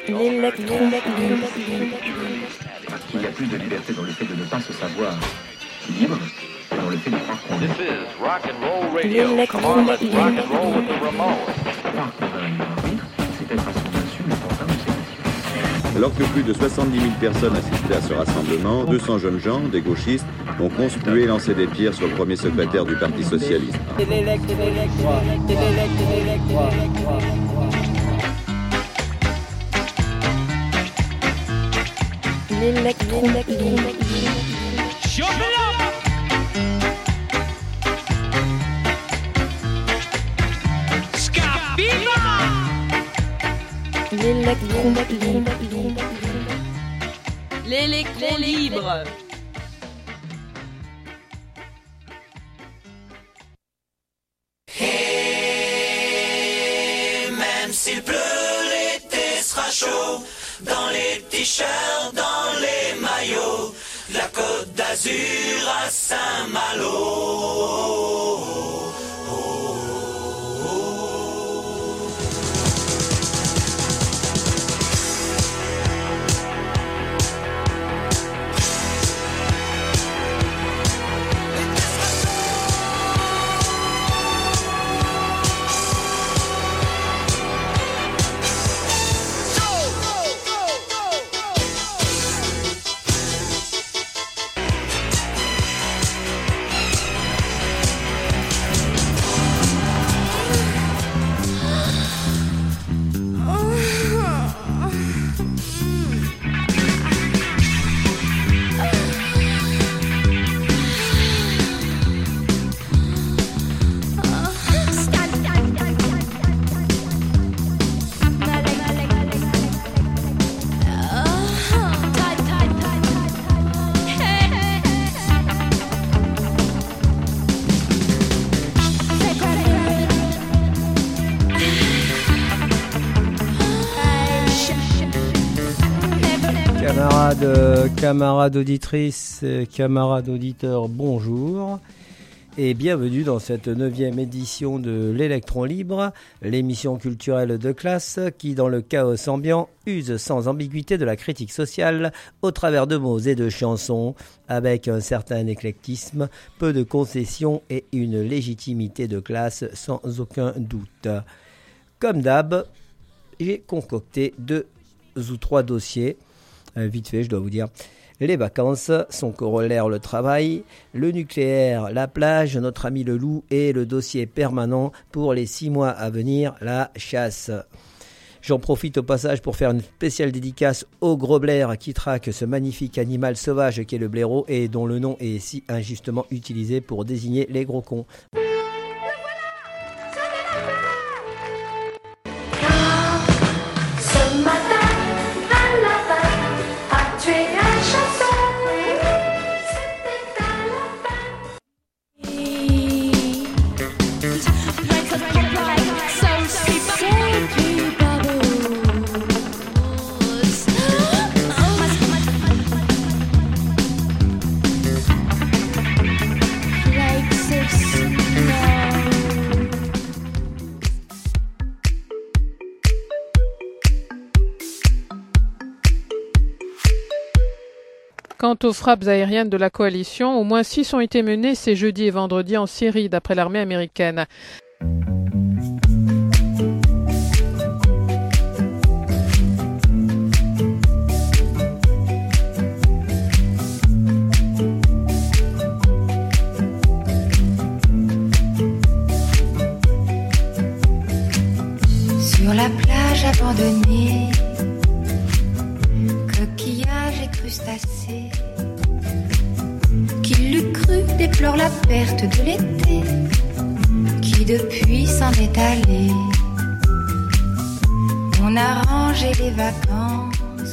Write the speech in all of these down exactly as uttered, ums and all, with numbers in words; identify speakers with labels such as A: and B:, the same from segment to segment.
A: L'électron.
B: Parce qu'il y a plus de liberté dans le fait de ne pas se savoir libre que dans le fait de croire qu'on est.
C: This is rock and roll radio. Come on, let's rock and roll with the Ramones.
B: Croire qu'on va mourir, c'est être à son insu, mais pourtant c'est séduction.
D: Alors que plus de soixante-dix mille personnes assistaient à ce rassemblement, deux cents jeunes gens, des gauchistes, ont conspué et lancé des pierres sur le premier secrétaire du Parti socialiste.
A: L'électron. L'électron.
E: L'électron libre.
F: Et même s'il pleut, l'été sera chaud. Dans les t-shirts, dans les maillots, de la Côte d'Azur à Saint-Malo.
G: Camarades, camarades auditrices, camarades auditeurs, bonjour et bienvenue dans cette neuvième édition de l'Électron Libre, l'émission culturelle de classe qui, dans le chaos ambiant, use sans ambiguïté de la critique sociale au travers de mots et de chansons, avec un certain éclectisme, peu de concessions et une légitimité de classe sans aucun doute. Comme d'hab, j'ai concocté deux ou trois dossiers. Euh, vite fait, je dois vous dire. Les vacances, son corollaire le travail, le nucléaire, la plage, notre ami le loup et le dossier permanent pour les six mois à venir, la chasse. J'en profite au passage pour faire une spéciale dédicace au gros blaire qui traque ce magnifique animal sauvage qu'est le blaireau et dont le nom est si injustement utilisé pour désigner les gros cons.
H: Quant aux frappes aériennes de la coalition, au moins six ont été menées ces jeudis et vendredis en Syrie, d'après l'armée américaine.
I: Sur la plage abandonnée, coquillages et crustacés, qui l'eût cru déplore la perte de l'été, qui depuis s'en est allé. On a rangé les vacances.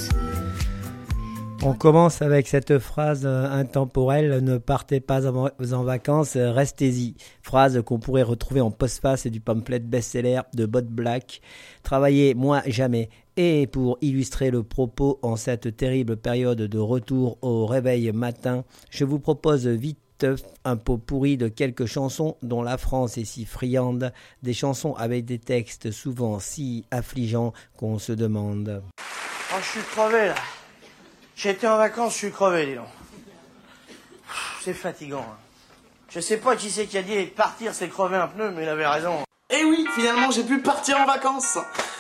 G: On commence avec cette phrase intemporelle, ne partez pas en vacances, restez-y. Phrase qu'on pourrait retrouver en postface du pamphlet best-seller de Bot Black. Travaillez, moi jamais. Et pour illustrer le propos en cette terrible période de retour au réveil matin, je vous propose vite un pot pourri de quelques chansons dont la France est si friande, des chansons avec des textes souvent si affligeants qu'on se demande.
J: Oh, je suis crevé, là. J'ai été en vacances, je suis crevé, dis donc. C'est fatigant. Hein. Je sais pas qui c'est qui a dit partir, c'est crever un pneu, mais il avait raison.
K: Eh oui, finalement, j'ai pu partir en vacances.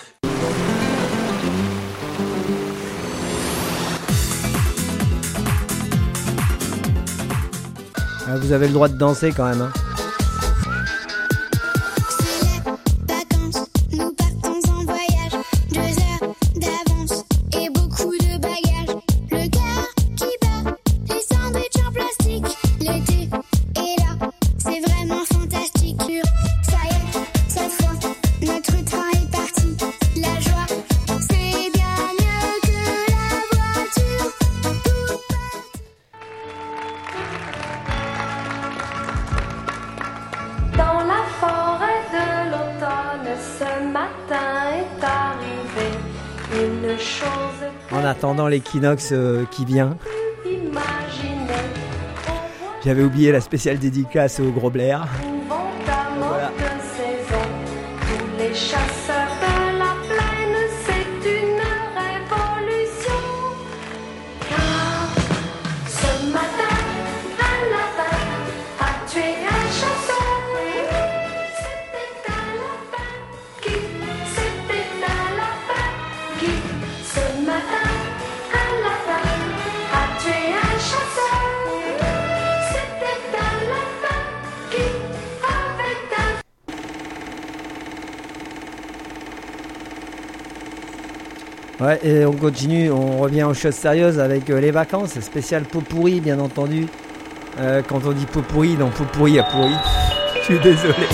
G: Ah, vous avez le droit de danser quand même. Hein. En attendant l'équinoxe euh, qui vient. J'avais oublié la spéciale dédicace au Gros Blair. Voilà. Ouais, et on continue, on revient aux choses sérieuses avec euh, les vacances, spécial pot pourri bien entendu. Euh, quand on dit pot pourri, non, pot pourri à pourri. Je suis désolé.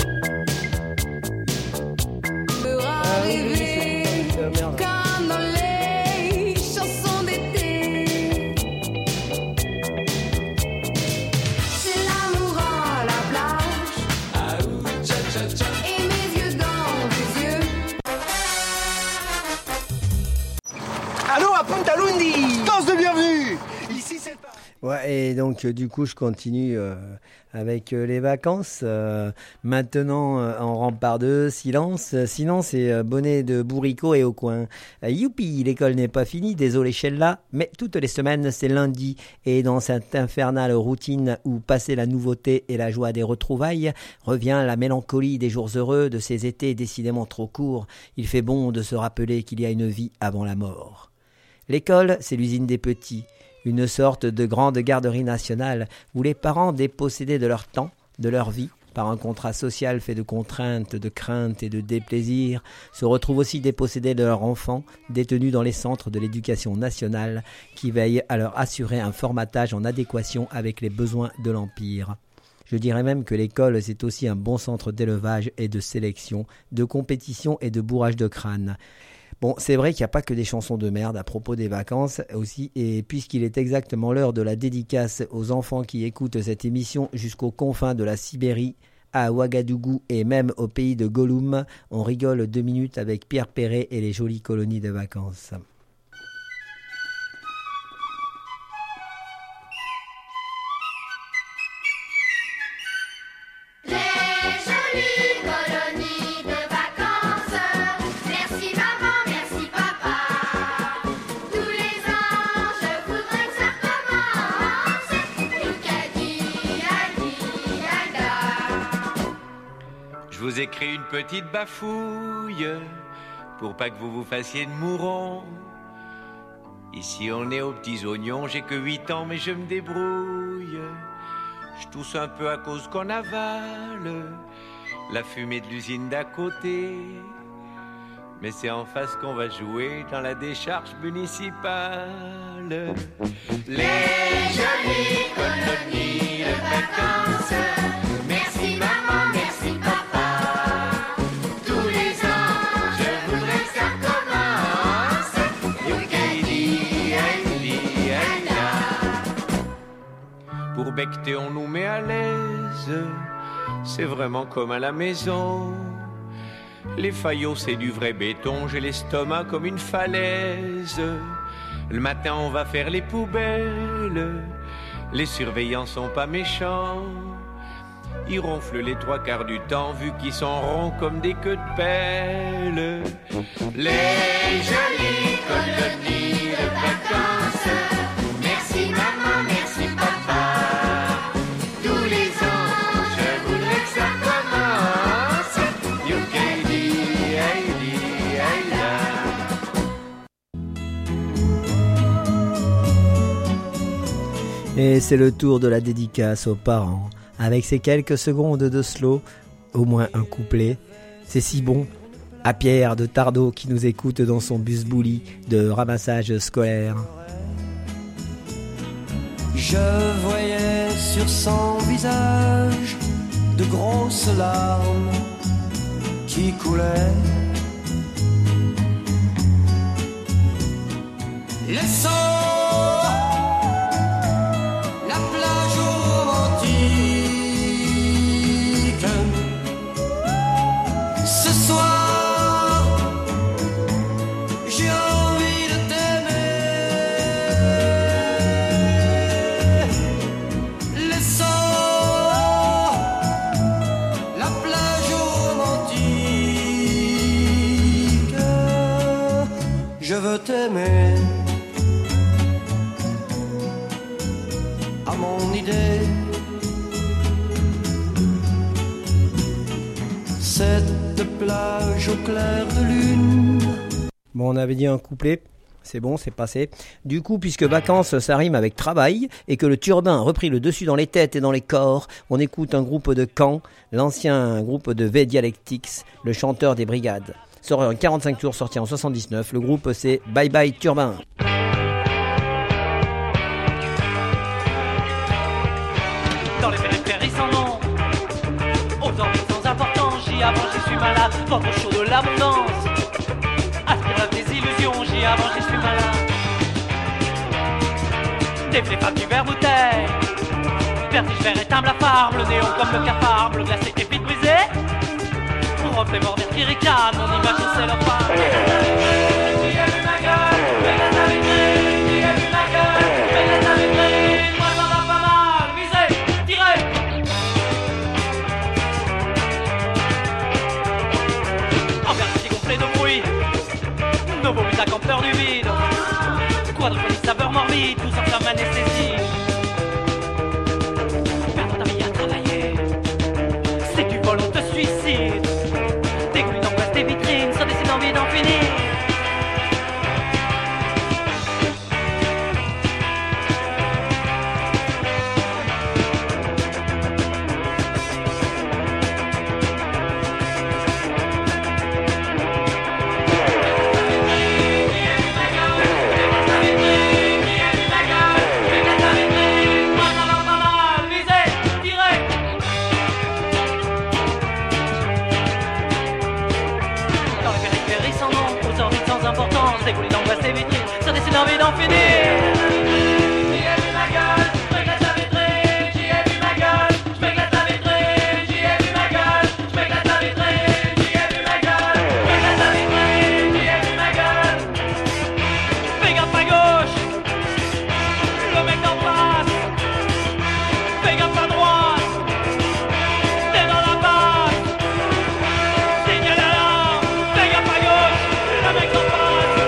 G: Ouais, et donc euh, du coup je continue euh, avec euh, les vacances. Euh, maintenant euh, en rempart deux, silence. Euh, sinon c'est euh, bonnet de bourricot et au coin. Euh, youpi, l'école n'est pas finie, désolé Sheila, mais toutes les semaines c'est lundi. Et dans cette infernale routine où passer la nouveauté et la joie des retrouvailles, revient la mélancolie des jours heureux, de ces étés décidément trop courts. Il fait bon de se rappeler qu'il y a une vie avant la mort. L'école, c'est l'usine des petits. Une sorte de grande garderie nationale où les parents dépossédés de leur temps, de leur vie, par un contrat social fait de contraintes, de craintes et de déplaisirs, se retrouvent aussi dépossédés de leurs enfants, détenus dans les centres de l'éducation nationale, qui veillent à leur assurer un formatage en adéquation avec les besoins de l'Empire. Je dirais même que l'école, c'est aussi un bon centre d'élevage et de sélection, de compétition et de bourrage de crâne. Bon, c'est vrai qu'il n'y a pas que des chansons de merde à propos des vacances aussi, et puisqu'il est exactement l'heure de la dédicace aux enfants qui écoutent cette émission jusqu'aux confins de la Sibérie, à Ouagadougou et même au pays de Gollum, on rigole deux minutes avec Pierre Perret et les jolies colonies de vacances.
L: Je vous écris une petite bafouille pour pas que vous vous fassiez de mourons. Ici on est aux petits oignons, j'ai que huit ans mais je me débrouille. Je tousse un peu à cause qu'on avale la fumée de l'usine d'à côté. Mais c'est en face qu'on va jouer dans la décharge municipale. Les jolies colonies de vacances. Merci maman, merci papa. Tous les ans, je voudrais que ça commence. Youkidi, aïdi, aïda. Pour becter, on nous met à l'aise. C'est vraiment comme à la maison. Les faillots, c'est du vrai béton. J'ai l'estomac comme une falaise. Le matin, on va faire les poubelles. Les surveillants sont pas méchants. Ils ronflent les trois quarts du temps, vu qu'ils sont ronds comme des queues de pelle. Les jolies colonies
G: Et c'est le tour de la dédicace aux parents. Avec ces quelques secondes de slow, au moins un couplet. C'est si bon. À Pierre de Tardeau qui nous écoute dans son bus bouli de ramassage scolaire.
M: Je voyais sur son visage de grosses larmes qui coulaient. Laissons la plage romantique ce soir. J'ai envie de t'aimer. Laissons la plage romantique. Je veux t'aimer. À mon idée, cette plage au clair de lune.
G: Bon, on avait dit un couplet, c'est bon, c'est passé. Du coup, puisque vacances, ça rime avec travail, et que le turbin a repris le dessus dans les têtes et dans les corps, on écoute un groupe de Caen, l'ancien groupe de V Dialectics, le chanteur des Brigades. Sort un quarante-cinq tours sorti en soixante-dix-neuf, le groupe c'est Bye Bye Turbin.
N: Dans les périphéries sans nom, aux envies sans importance, j'y avance, j'y suis malade, ventre chaud de l'abondance. Aspire des illusions, j'y avance, j'y suis malade. Des flépables du verre bouteille, vertige vert éteint blafard, le néon comme le cafard, bleu glacé et vite brisé. Reflet mort vert qui ricane, mon image c'est leur part. Qui a vu ma gueule, mais la vitrine, qui a vu ma gueule, mais la vitrine, moi ça va pas mal, visez, tirez. En vertige gonflé de bruit, nos beaux musacs en pleurs du vide. Quadruphonie saveur morbide, tout sans flamme anesthésie. Perdre ta vie à travailler, c'est du vol, on te suicide. Dégoût d'angoisse des vitrines, sans décide d'envie d'en finir. Dégoût d'angoisse des vitrines, sans décide d'envie d'en finir. J'y ai vu ma gueule, j'm'éclate la vitrine. J'y ai vu ma gueule, j'm'éclate la vitrine. J'y ai vu ma gueule, j'm'éclate la vitrine. J'y ai vu ma gueule, j'm'éclate la vitrine. J'y ai vu ma gueule. Fais gaffe à gauche, le mec d'en face. Fais gaffe à droite, t'es dans la passe. Signale l'alarme, fais gaffe à gauche, le mec d'en face.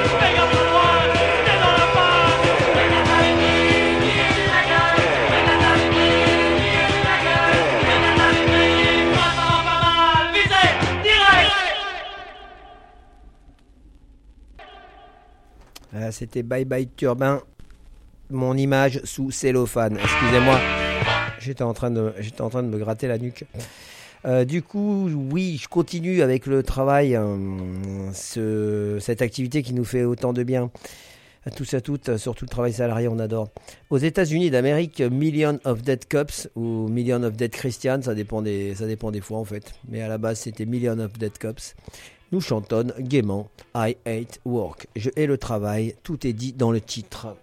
G: Voilà, c'était Bye Bye Turbin, mon image sous cellophane. Excusez-moi, j'étais en train de, j'étais en train de me gratter la nuque. Euh, du coup, oui, je continue avec le travail, euh, ce, cette activité qui nous fait autant de bien. À tous à toutes, surtout le travail salarié, on adore. Aux États-Unis d'Amérique, Million of Dead Cops ou Million of Dead Christians, ça dépend des, ça dépend des fois en fait. Mais à la base, c'était Million of Dead Cops. Nous chantonnent gaiement I Hate Work. Je hais le travail, tout est dit dans le titre.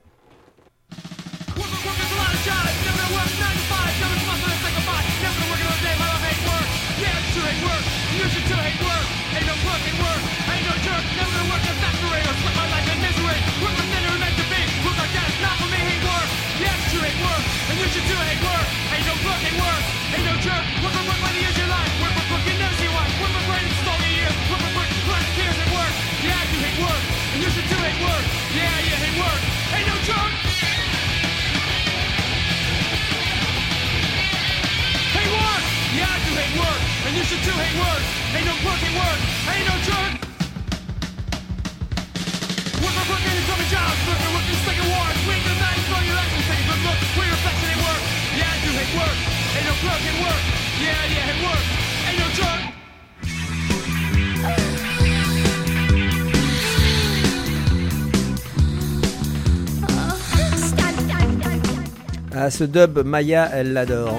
O: You should too hate work, ain't no fucking work, ain't no jerk. Work for fucking and dummy jobs, look for working second wars, weak and nice, for your actions, take a good look, where your affection. plug and work. Yeah, yeah, it works. Ain't no drug.
G: Ah, ce dub, Maya, elle l'adore.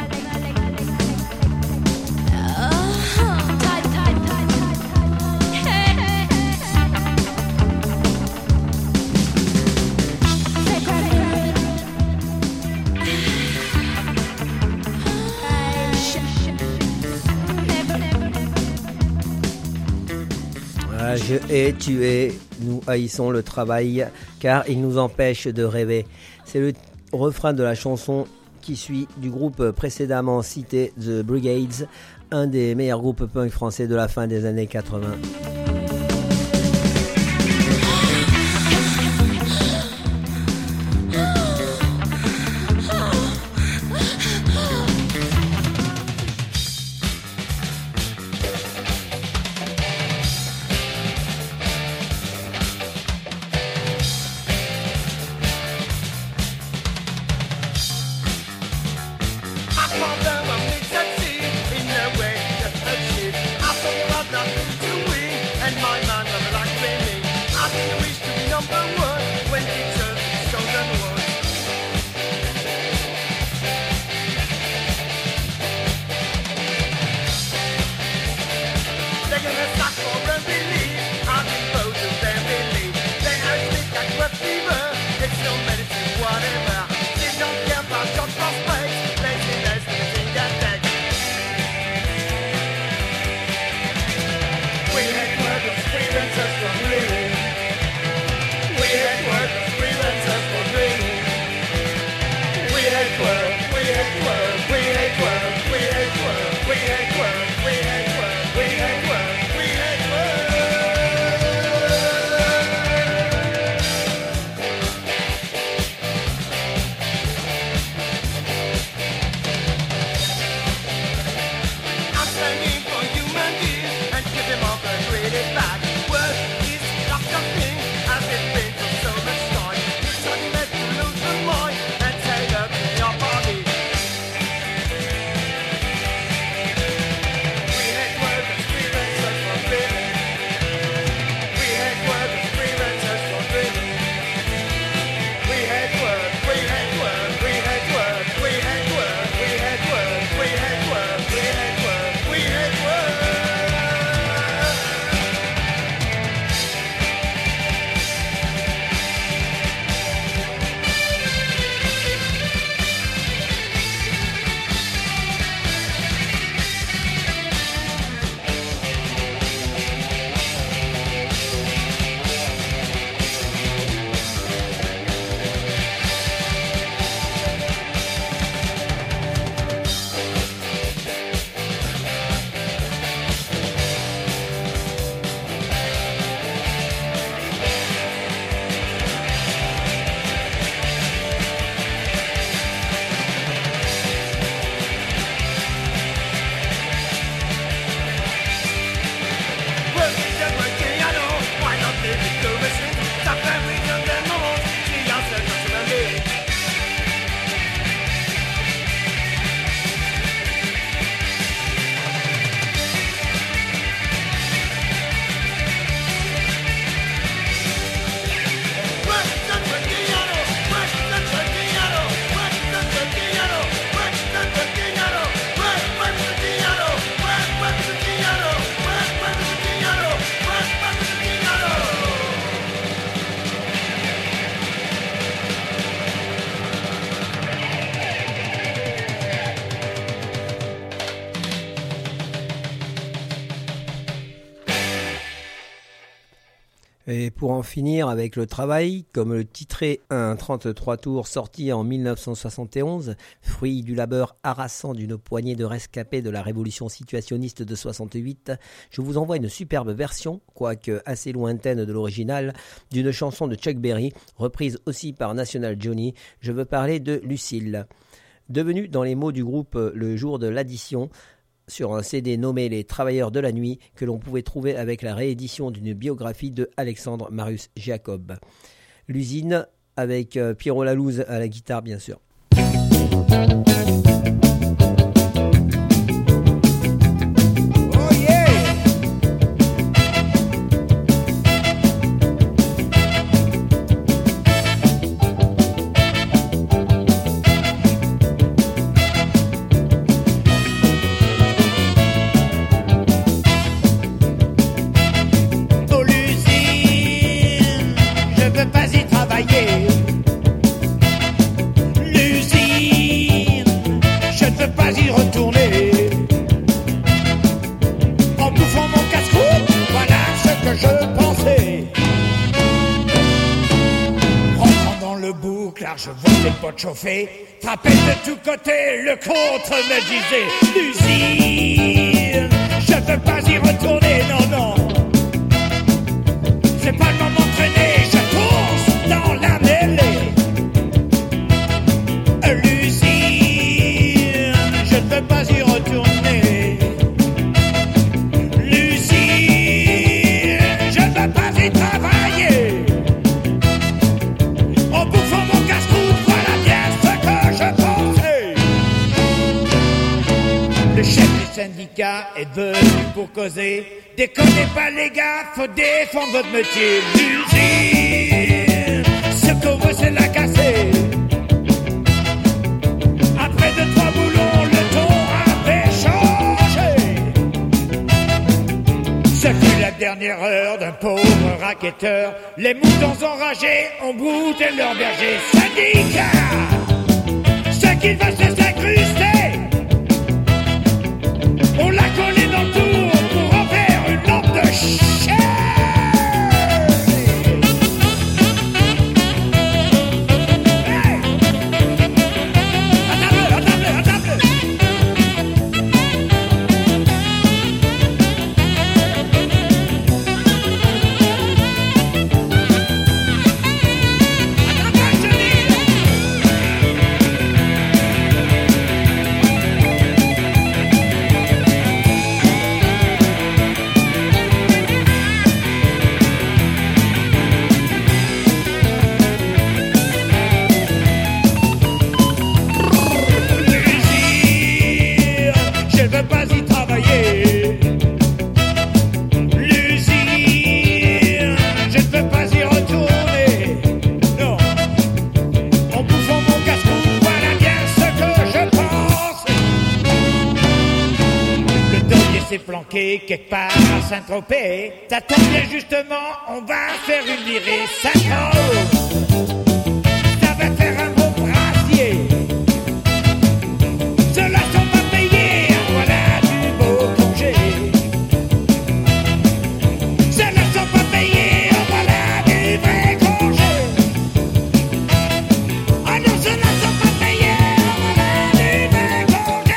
G: Ah, je hais, tu hais, nous haïssons le travail car il nous empêche de rêver. C'est le refrain de la chanson qui suit du groupe précédemment cité The Brigades, un des meilleurs groupes punk français de la fin des années quatre-vingts. Et pour en finir avec le travail, comme le titrait un trente-trois tours sorti en mille neuf cent soixante et onze, fruit du labeur harassant d'une poignée de rescapés de la révolution situationniste de soixante-huit, je vous envoie une superbe version, quoique assez lointaine de l'original, d'une chanson de Chuck Berry, reprise aussi par National Johnny. Je veux parler de Lucille. Devenue dans les mots du groupe le jour de l'addition, sur un C D nommé Les Travailleurs de la Nuit, que l'on pouvait trouver avec la réédition d'une biographie de Alexandre Marius Jacob. L'usine, avec Pierrot Lalouse à la guitare, bien sûr.
P: car je vois les potes chauffer. Frappait de tous côtés, le contre me disait l'usine. Je veux pas y retourner, non, non. C'est pas le moment de traîner, je course dans la mêlée. L'usine, je ne veux pas y retourner. L'usine, je ne veux pas y travailler. En bouffant mon casse-croûte, voilà bien ce que je pensais. Le chef du syndicat est venu pour causer. Déconnez pas les gars, faut défendre votre métier. L'usine, ce qu'on veut c'est la casser. Après deux, trois boulons, le ton avait changé. Ce fut la dernière heure d'un pauvre racketteur. Les moutons enragés ont brouté leur berger. Syndicat, ce qu'ils veulent c'est s'incruster. On l'a collé dans le tour pour en faire une lampe de chien. Planqué quelque part à Saint-Tropez. Ça tombe bien justement, on va faire une virée synchro. Ça va faire un beau brassier. Ceux-là sont pas payés, voilà du beau congé. Ceux-là sont pas payés, voilà du vrai congé. Ah non, ceux-là sont pas payés, voilà du vrai congé.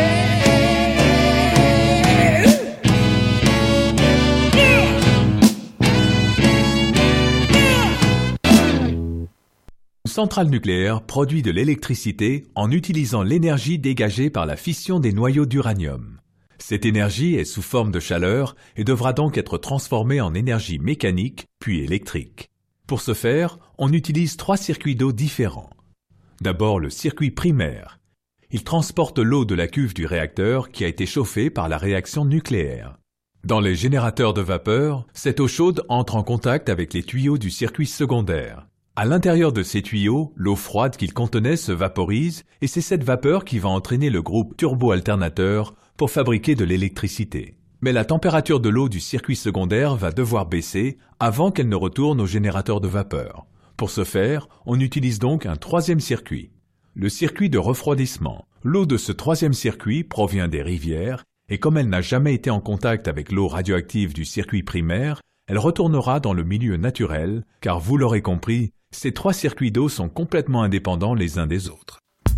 Q: Une centrale nucléaire produit de l'électricité en utilisant l'énergie dégagée par la fission des noyaux d'uranium. Cette énergie est sous forme de chaleur et devra donc être transformée en énergie mécanique puis électrique. Pour ce faire, on utilise trois circuits d'eau différents. D'abord le circuit primaire. Il transporte l'eau de la cuve du réacteur qui a été chauffée par la réaction nucléaire. Dans les générateurs de vapeur, cette eau chaude entre en contact avec les tuyaux du circuit secondaire. À l'intérieur de ces tuyaux, l'eau froide qu'ils contenaient se vaporise et c'est cette vapeur qui va entraîner le groupe turbo-alternateur pour fabriquer de l'électricité. Mais la température de l'eau du circuit secondaire va devoir baisser avant qu'elle ne retourne au générateur de vapeur. Pour ce faire, on utilise donc un troisième circuit, le circuit de refroidissement. L'eau de ce troisième circuit provient des rivières et comme elle n'a jamais été en contact avec l'eau radioactive du circuit primaire, elle retournera dans le milieu naturel, car vous l'aurez compris, ces trois circuits d'eau sont complètement indépendants les uns des autres.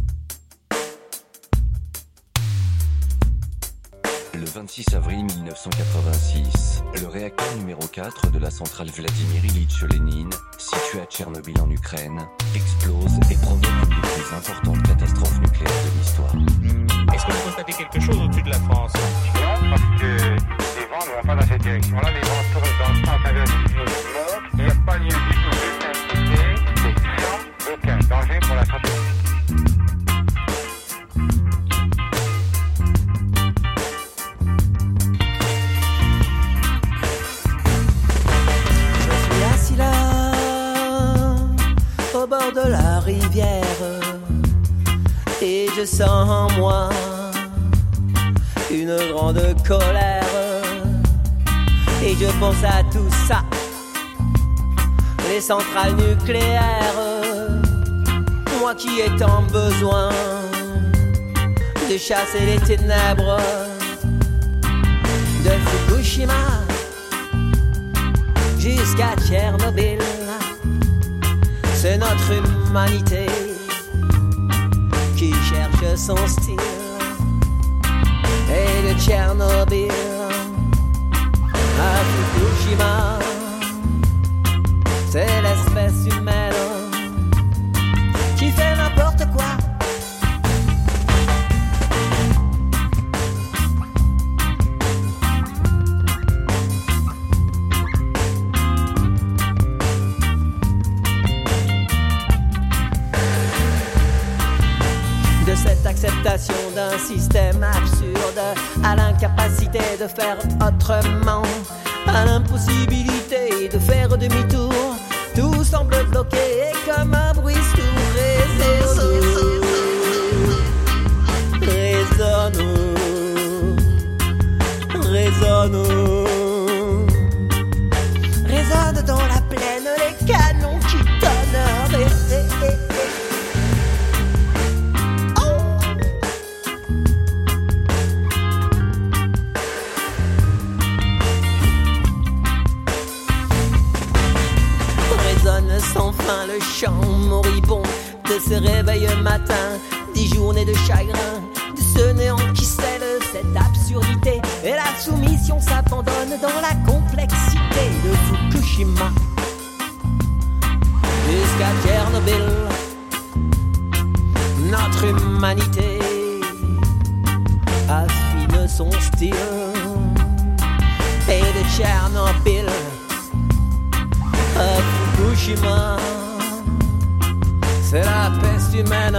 R: Le vingt-six avril mille neuf cent quatre-vingt-six, le réacteur numéro quatre de la centrale Vladimir Ilyich Lénine, situé à Tchernobyl en Ukraine, explose et provoque une des plus importantes catastrophes nucléaires de l'histoire.
O: Est-ce que vous constatez quelque chose au-dessus de la France? Non, parce que les vents ne vont pas dans cette direction-là, les vents tournent dans le sens inverse du nord. Il n'y a pas lieu du tout de s'inquiéter, c'est sans aucun danger pour la santé.
S: Je suis assis là, au bord de la rivière, et je sens en moi une grande colère. Et je pense à tout ça, les centrales nucléaires. Moi qui ai tant besoin de chasser les ténèbres de Fukushima jusqu'à Tchernobyl. C'est notre humain humanité qui cherche son style. Et de Tchernobyl à Fukushima, c'est l'espèce humaine qui fait n'importe quoi. De cette acceptation d'un système absurde à l'incapacité de faire autrement, à l'impossibilité de faire demi-tour, tout semble bloqué et comme un bruit sourd résonne, résonne, résonne, résonne dans la plaine les canons qui tonnent. Et, et, et, sans fin le chant moribond de ce réveil matin, des journées de chagrin, de ce néant qui scelle cette absurdité. Et la soumission s'abandonne dans la complexité de Fukushima jusqu'à Tchernobyl. Notre humanité affine son style. Et de Tchernobyl à Fukushima, c'est la peste humaine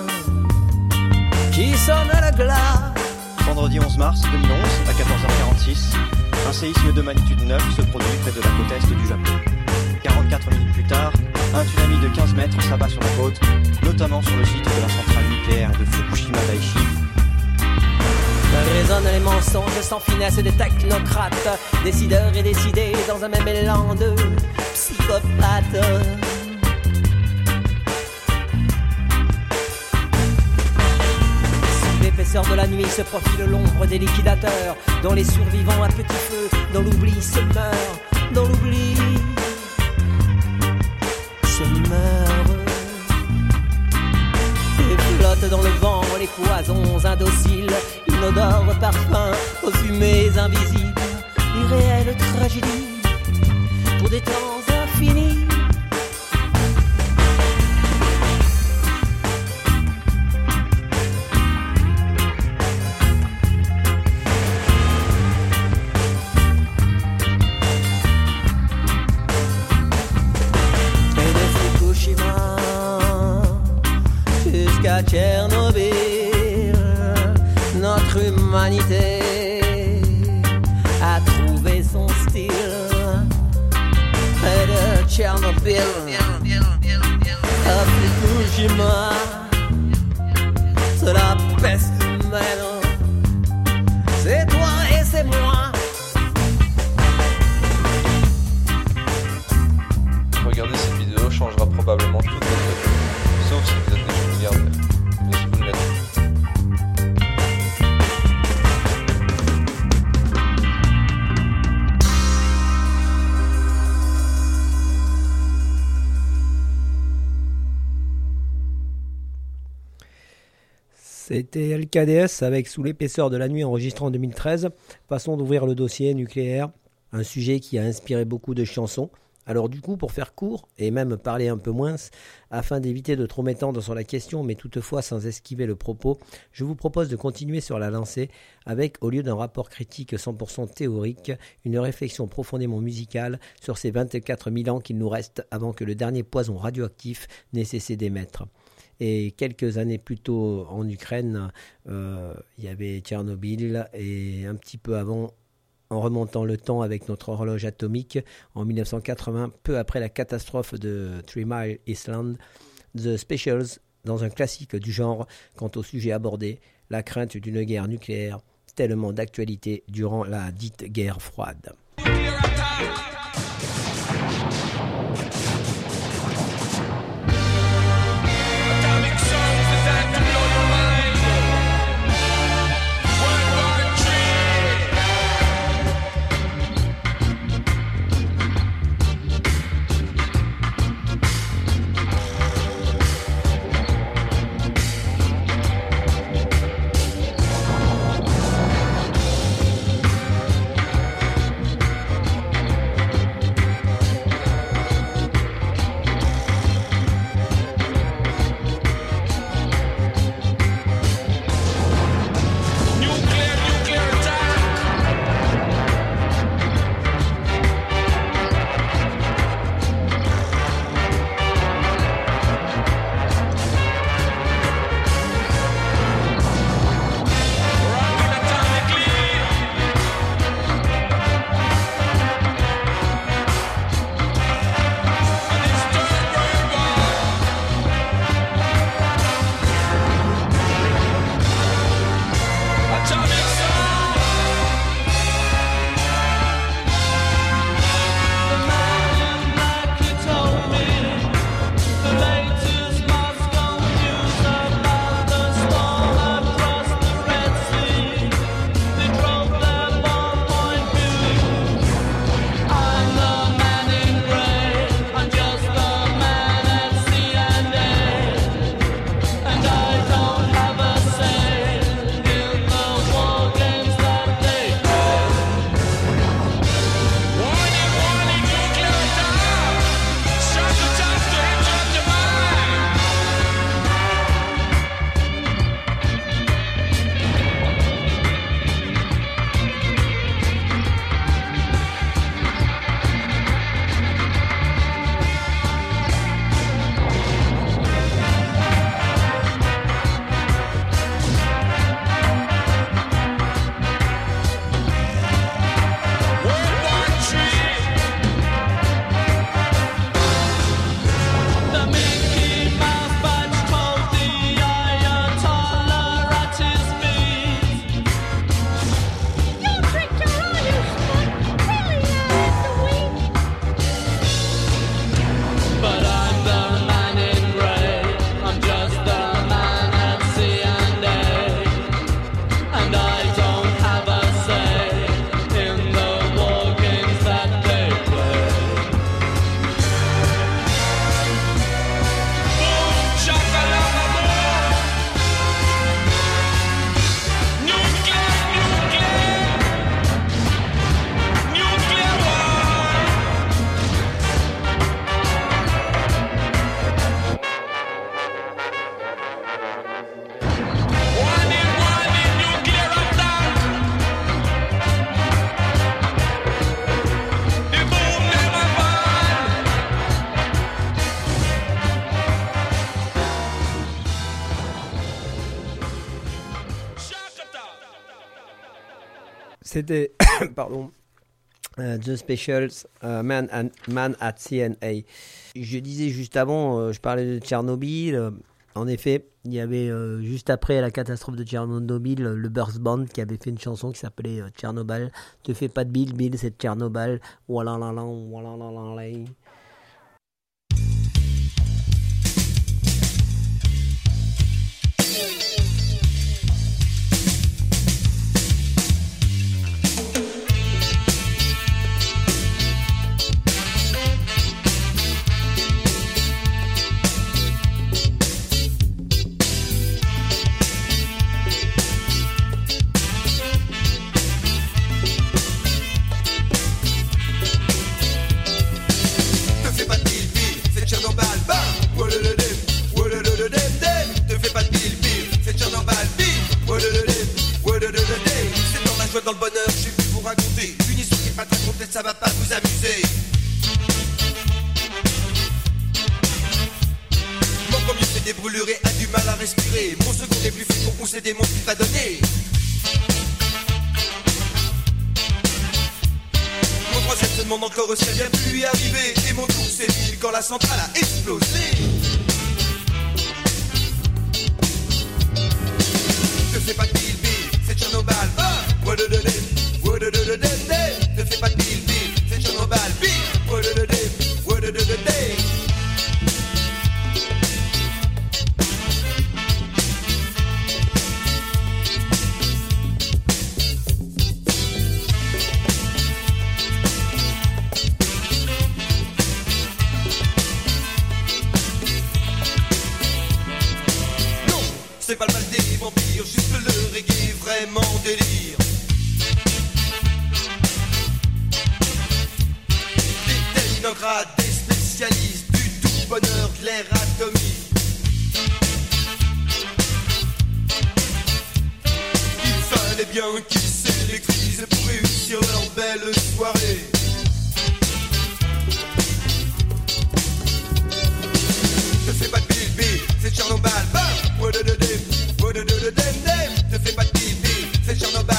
S: qui sonne le glas.
T: Vendredi onze mars deux mille onze, à quatorze heures quarante-six, un séisme de magnitude neuf se produit près de la côte est du Japon. quarante-quatre minutes plus tard, un tsunami de quinze mètres s'abat sur la côte, notamment sur le site de la centrale nucléaire de Fukushima Daiichi.
S: Résonnent les mensonges sans finesse des technocrates, décideurs et décidés dans un même élan de psychopathes. Sous l'épaisseur de la nuit se profile l'ombre des liquidateurs, dont les survivants à petit feu, dans l'oubli se meurent, dans l'oubli se meurent. Et flottent dans le vent les poisons indociles, inodores parfums aux fumées invisibles, irréelle tragédie pour des temps infinis. Et de Fukushima jusqu'à Tchernobyl, notre humanité a trouvé son style. Et de Tchernobyl à Fukushima, c'est la peste humaine. C'est toi et c'est moi.
U: Regarder cette vidéo changera probablement toute votre vie, sauf si vous êtes des milliardaires. Mais si vous ne l'êtes pas.
G: C'était L K D S avec Sous l'épaisseur de la nuit, enregistré en deux mille treize. Façon d'ouvrir le dossier nucléaire, un sujet qui a inspiré beaucoup de chansons. Alors du coup, pour faire court, et même parler un peu moins, afin d'éviter de trop m'étendre sur la question, mais toutefois sans esquiver le propos, je vous propose de continuer sur la lancée avec, au lieu d'un rapport critique cent pour cent théorique, une réflexion profondément musicale sur ces vingt-quatre mille ans qu'il nous reste avant que le dernier poison radioactif n'ait cessé d'émettre. Et quelques années plus tôt en Ukraine, euh, il y avait Tchernobyl, et un petit peu avant, en remontant le temps avec notre horloge atomique, en mille neuf cent quatre-vingts, peu après la catastrophe de Three Mile Island, The Specials, dans un classique du genre, quant au sujet abordé, la crainte d'une guerre nucléaire, tellement d'actualité durant la dite guerre froide. C'était, pardon, uh, The Specials, uh, Man, and, Man at C N A. Je disais juste avant, euh, je parlais de Tchernobyl. Euh, en effet, il y avait euh, juste après la catastrophe de Tchernobyl, le Burst Band qui avait fait une chanson qui s'appelait euh, Tchernobyl. Te fais pas de Bill, Bill, c'est Tchernobyl. Voilà, là, là, voilà, là, là, là.
C: Dans le bonheur, je vais vous raconter une histoire qui est pas très complète, ça va pas vous amuser. Mon premier fait des brûlures et a du mal à respirer. Mon second est plus fécond, on sait des mots qu'il va donner. Mon troisième se demande encore si elle vient plus y arriver. Et mon tour s'est quand la centrale a explosé. Ne fais pas de Bill Bill, c'est Tchernobyl. Ah ne fais pas de Bill Bill, c'est Tchernobyl. Non, c'est pas le mal des vampires, juste le reggae vraiment délire. Des spécialistes du tout bonheur de l'air atomique. Il fallait bien qu'ils s'électrisent pour réussir leur belle soirée. Ne fais pas de Bill Bill, c'est Tchernobyl. Ne fais pas de Bill Bill, c'est Tchernobyl.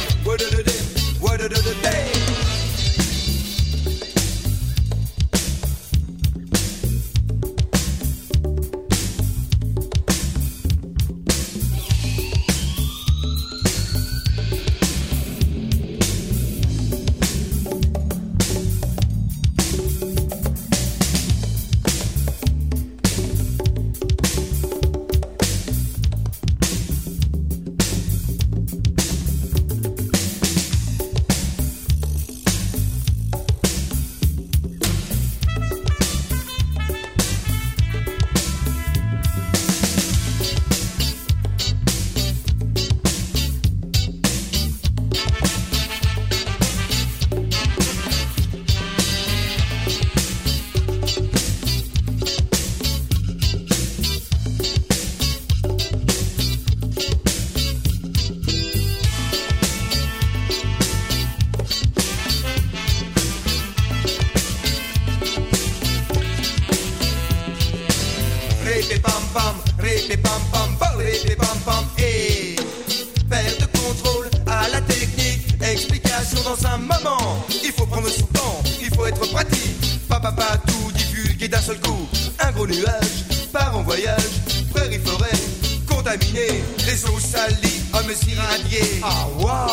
C: Dans un moment, il faut prendre son temps, il faut être pratique. Papa, pas tout divulguer d'un seul coup. Un gros nuage part en voyage, prairie, forêt, contaminé, les eaux salies, hommes irradiés. Ah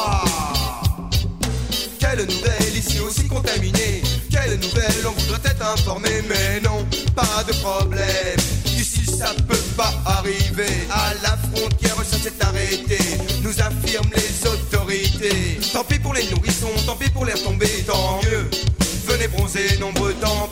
C: waouh! Quelle nouvelle, ici aussi contaminée. Quelle nouvelle, on voudrait être informé, mais non, pas de problème. Ici ça peut pas arriver. À la frontière ça s'est arrêté, nous affirment les autorités. Tant pis pour les nourrissons, tant pis pour l'air tombé, tant mieux. Venez bronzer, nombreux, tant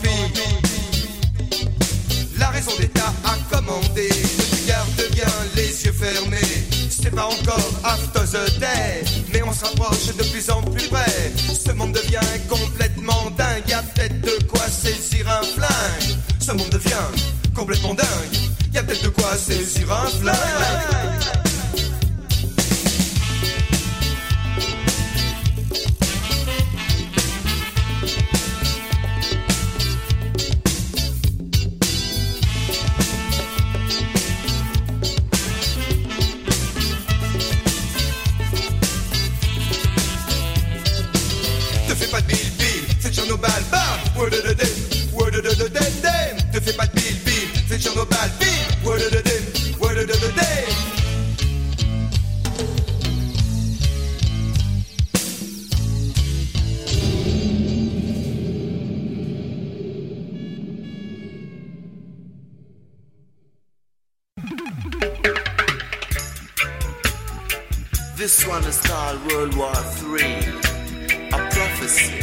C: pis. La raison d'État a commandé que tu gardes bien les yeux fermés. C'est pas encore after the death, mais on se rapproche de plus en plus près. Ce monde devient complètement dingue, y'a peut-être de quoi saisir un flingue. Ce monde devient complètement dingue, y'a peut-être de quoi saisir un flingue.
B: This one is called World War Three, a prophecy.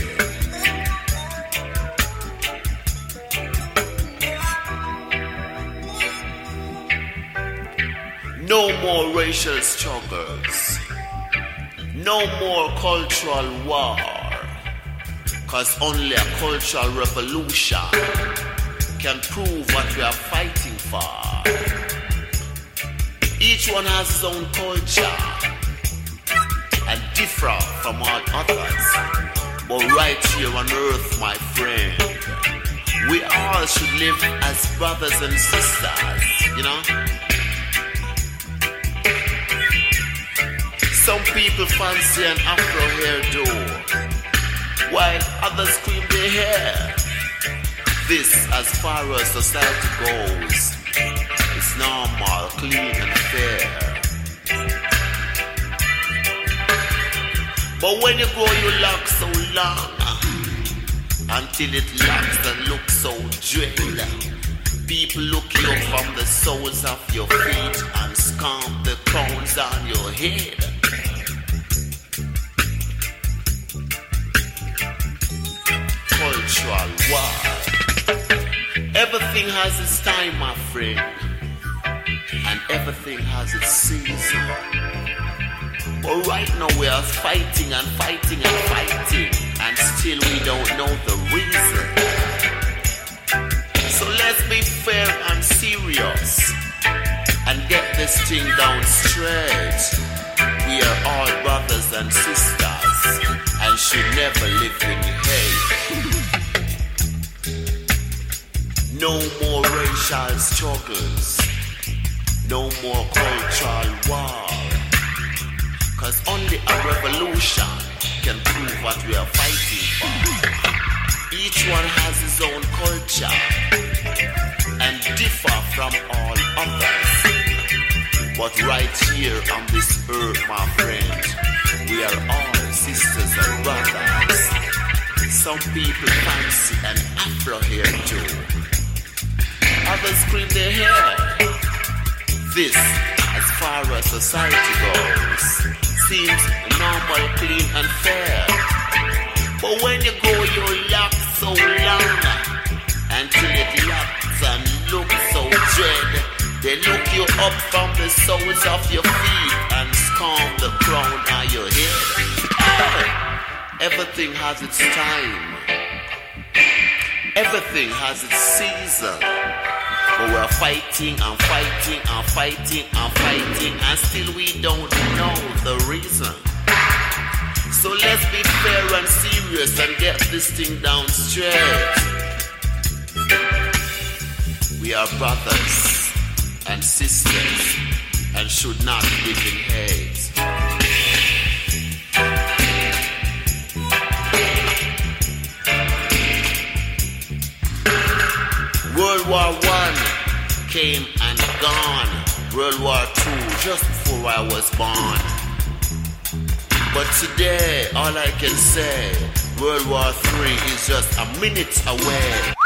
B: No more racial struggles. No more cultural war. Cause only a cultural revolution can prove what we are fighting for. Each one has his own culture and differ from all others. But right here on earth, my friend, we all should live as brothers and sisters, you know? Some people fancy an afro hairdo, while others scream their hair. This, as far as society goes, is normal, clean and fair. But when you grow your lock so long, until it locks and looks so dread, people look you up from the soles of your feet and scum the crowns on your head. Cultural war. Everything has its time, my friend, and everything has its season. But right now we are fighting and fighting and fighting, and still we don't know the reason. So let's be fair and serious and get this thing down straight. We are all brothers and sisters and should never live in hate. No more racial struggles, no more cultural war. Cause only a revolution can prove what we are fighting for. Each one has his own culture and differ from all others. But right here on this earth, my friend, we are all sisters and brothers. Some people fancy an afro hairdo, others scream their hair. This, as far as society goes, seems normal, clean and fair. But when you go your lock so long, until it locks and looks so dread, they look you up from the soles of your feet and scum the crown on your head. Everything has its time. Everything has its season. But we're fighting and fighting and fighting and fighting, and still we don't know the reason. So let's be fair and serious and get this thing down straight. We are brothers and sisters and should not live in hate. World War One came and gone. World War Two just before I was born. But today, all I can say, World War Three is just a minute away.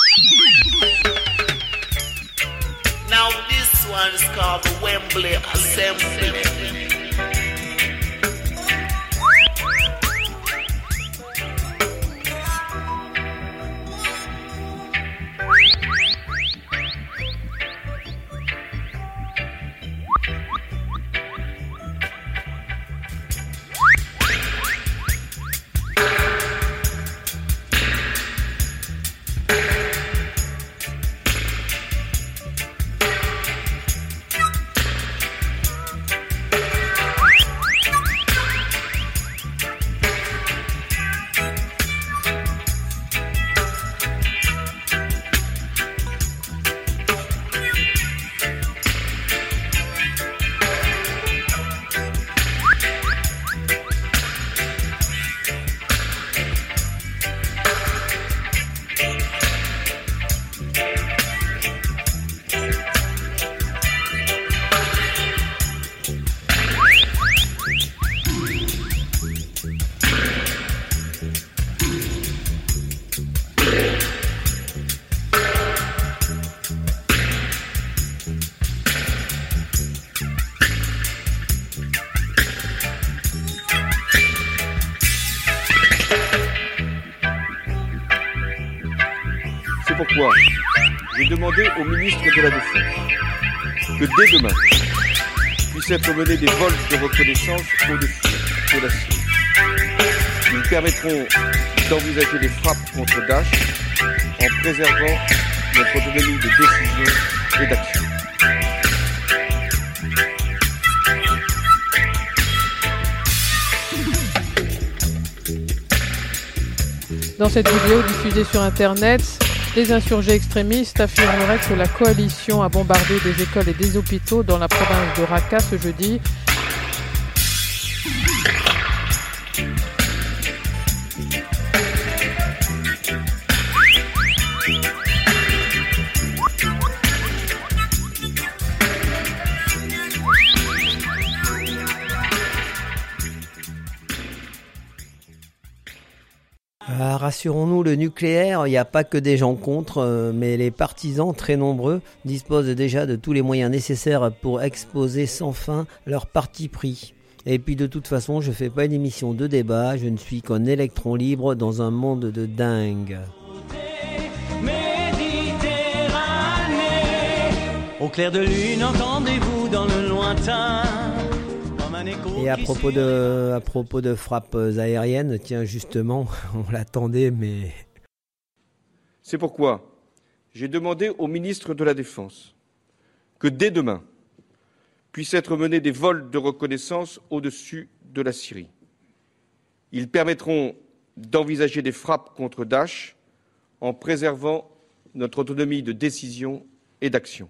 B: Now this one is called the Wembley Assembly.
D: pourquoi j'ai demandé au ministre de la Défense que dès demain puissent être menés des vols de reconnaissance au-dessus de la Syrie. Ils permettront d'envisager des frappes contre Daesh en préservant notre autonomie de décision et d'action.
H: Dans cette vidéo diffusée sur Internet, les insurgés extrémistes affirmeraient que la coalition a bombardé des écoles et des hôpitaux dans la province de Raqqa ce jeudi.
G: Ah, rassurons-nous, le nucléaire, il n'y a pas que des gens contre, euh, mais les partisans, très nombreux, disposent déjà de tous les moyens nécessaires pour exposer sans fin leur parti pris. Et puis de toute façon, je fais pas une émission de débat, je ne suis qu'un électron libre dans un monde de dingue.
N: Au clair de lune, entendez-vous dans le lointain.
G: Et à propos de, à propos de frappes aériennes, tiens justement, on l'attendait, mais...
D: C'est pourquoi j'ai demandé au ministre de la Défense que dès demain puissent être menés des vols de reconnaissance au-dessus de la Syrie. Ils permettront d'envisager des frappes contre Daesh en préservant notre autonomie de décision et d'action.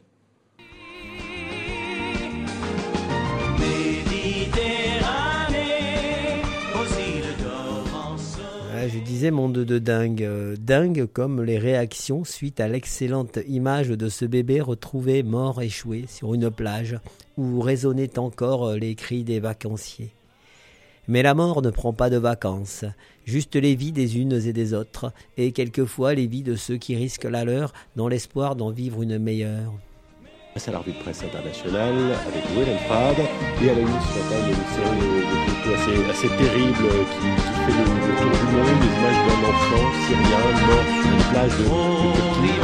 G: Je disais monde de dingue, euh, dingue comme les réactions suite à l'excellente image de ce bébé retrouvé mort échoué sur une plage où résonnaient encore les cris des vacanciers. Mais la mort ne prend pas de vacances, juste les vies des unes et des autres, et quelquefois les vies de ceux qui risquent la leur dans l'espoir d'en vivre une meilleure.
V: C'est la revue de presse internationale avec Will Frad et à la une ce matin il y a une série de photos assez, assez terribles qui, qui fait le, le tour du monde, des images d'un enfant syrien mort sur une plage de Turquie.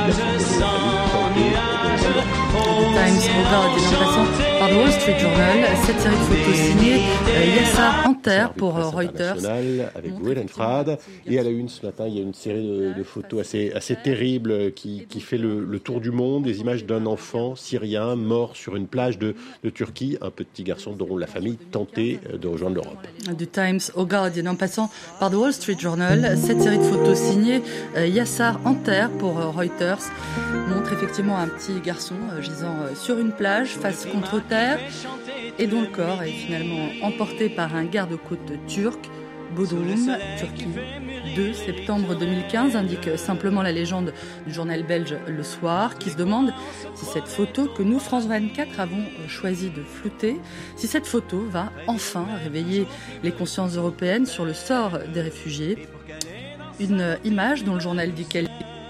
W: The Times regarde en passant par le Wall Street Journal cette série de photos signées euh, Yassa Anter pour euh, Reuters.
V: Avec Will Frad et à la une ce matin il y a une série de, de photos assez, assez terribles qui, qui fait le, le tour du monde, des images d'un enfant syrien mort sur une plage de, de Turquie, un petit garçon dont la famille tentait de rejoindre l'Europe.
W: Du Times au Guardian en passant par The Wall Street Journal, cette série de photos signée euh, Yassar Anter pour euh, Reuters montre effectivement un petit garçon euh, gisant euh, sur une plage face contre terre et dont le corps est finalement emporté par un garde-côte turc. Bodrum, Turquie, deux septembre deux mille quinze, indique simplement la légende du journal belge Le Soir, qui se demande si cette photo que nous, France vingt-quatre, avons choisi de flouter, si cette photo va enfin réveiller les consciences européennes sur le sort des réfugiés. Une image dont le journal dit qu'elle...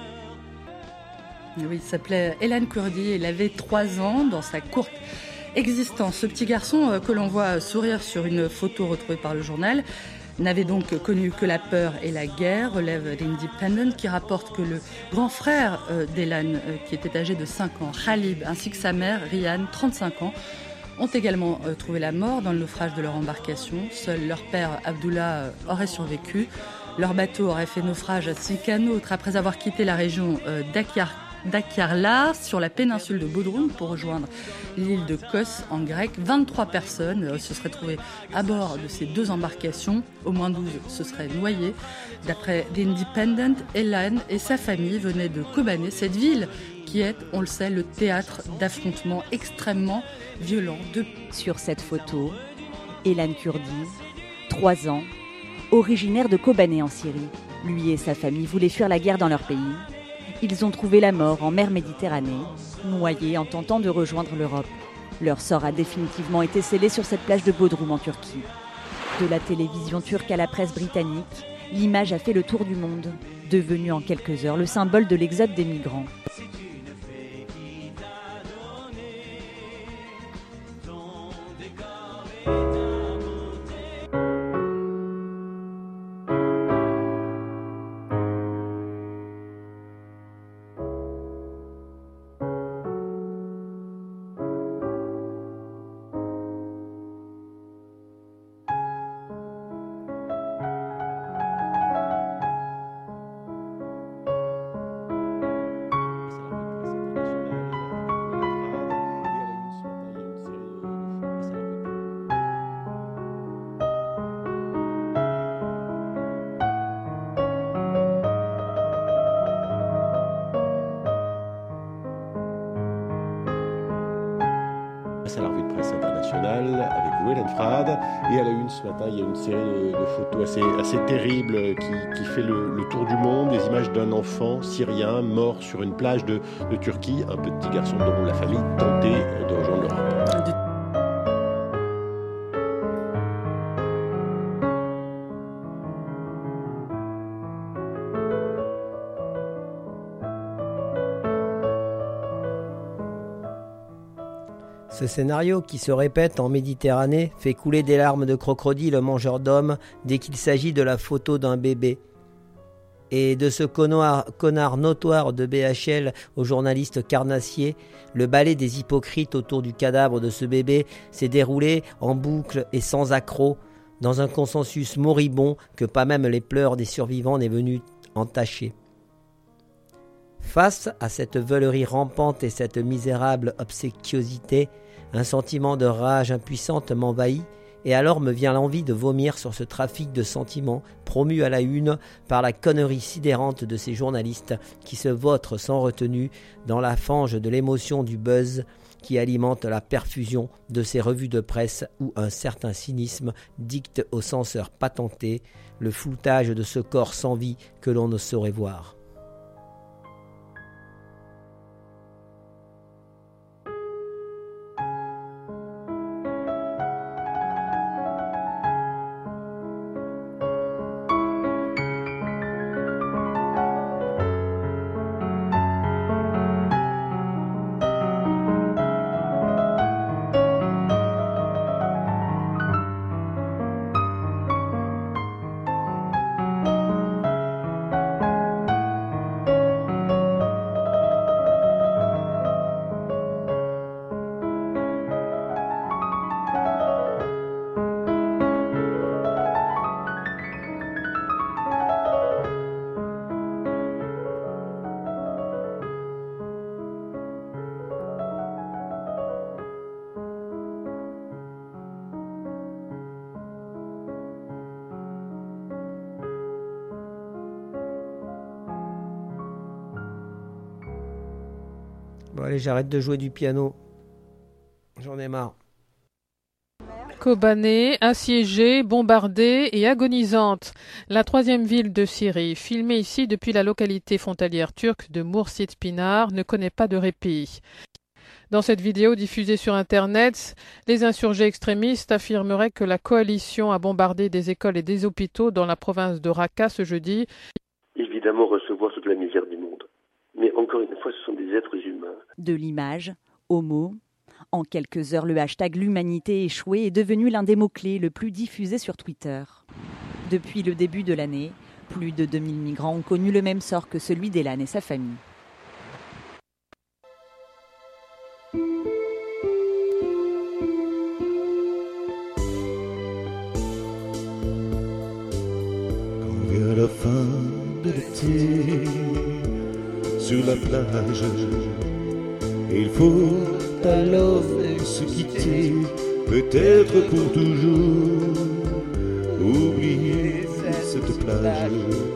W: Oui, il s'appelait Hélène Kurdi, il avait trois ans dans sa courte existence. Ce petit garçon que l'on voit sourire sur une photo retrouvée par le journal n'avait donc connu que la peur et la guerre, relève l'Independent, qui rapporte que le grand frère euh, d'Elan, euh, qui était âgé de cinq ans, Khalid, ainsi que sa mère, Rian, trente-cinq ans, ont également euh, trouvé la mort dans le naufrage de leur embarcation. Seul leur père, Abdullah, euh, aurait survécu. Leur bateau aurait fait naufrage ainsi qu'un autre après avoir quitté la région euh, d'Akyar d'Akyarla sur la péninsule de Bodrum pour rejoindre l'île de Kos en grec. vingt-trois personnes se seraient trouvées à bord de ces deux embarcations. Au moins douze se seraient noyées. D'après The Independent, Elan et sa famille venaient de Kobané, cette ville qui est, on le sait, le théâtre d'affrontements extrêmement violents. De...
X: Sur cette photo, Elan Kurdi, trois ans, originaire de Kobané en Syrie. Lui et sa famille voulaient fuir la guerre dans leur pays. Ils ont trouvé la mort en mer Méditerranée, noyés en tentant de rejoindre l'Europe. Leur sort a définitivement été scellé sur cette plage de Bodrum en Turquie. De la télévision turque à la presse britannique, l'image a fait le tour du monde, devenue en quelques heures le symbole de l'exode des migrants.
V: presse internationale, avec vous Hélène Frade. Et à la une ce matin, il y a une série de, de photos assez, assez terribles qui, qui fait le, le tour du monde, des images d'un enfant syrien mort sur une plage de, de Turquie, un petit garçon dont la famille tentait de rejoindre l'Europe.
G: Ce scénario qui se répète en Méditerranée fait couler des larmes de crocodile au mangeur d'hommes dès qu'il s'agit de la photo d'un bébé. Et de ce connard, connard notoire de B H L au journaliste carnassier, le ballet des hypocrites autour du cadavre de ce bébé s'est déroulé en boucle et sans accroc, dans un consensus moribond que pas même les pleurs des survivants n'est venu entacher. Face à cette veulerie rampante et cette misérable obséquiosité, un sentiment de rage impuissante m'envahit, et alors me vient l'envie de vomir sur ce trafic de sentiments promu à la une par la connerie sidérante de ces journalistes qui se vautrent sans retenue dans la fange de l'émotion du buzz qui alimente la perfusion de ces revues de presse où un certain cynisme dicte aux censeurs patentés le floutage de ce corps sans vie que l'on ne saurait voir. Bon allez, j'arrête de jouer du piano. J'en ai marre.
H: Kobané, assiégée, bombardée et agonisante. La troisième ville de Syrie, filmée ici depuis la localité frontalière turque de Mursit-Pinar, ne connaît pas de répit. Dans cette vidéo diffusée sur Internet, les insurgés extrémistes affirmeraient que la coalition a bombardé des écoles et des hôpitaux dans la province de Raqqa ce jeudi.
A: Évidemment recevoir toute la misère du monde. Mais encore une fois, ce sont des êtres humains.
X: De l'image aux mots. En quelques heures, le hashtag l'humanité échouée est devenu l'un des mots-clés le plus diffusés sur Twitter. Depuis le début de l'année, plus de deux mille migrants ont connu le même sort que celui d'Elan et sa famille.
E: Quand vient la fin de l'été, sur la plage, il faut alors se quitter, peut-être pour toujours, oublier cette plage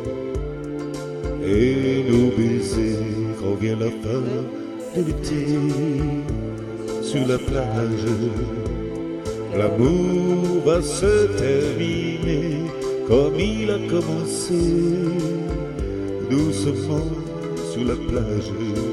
E: et nos baisers. Quand vient la fin de l'été, sur la plage, l'amour va se terminer comme il a commencé, doucement sur la plage,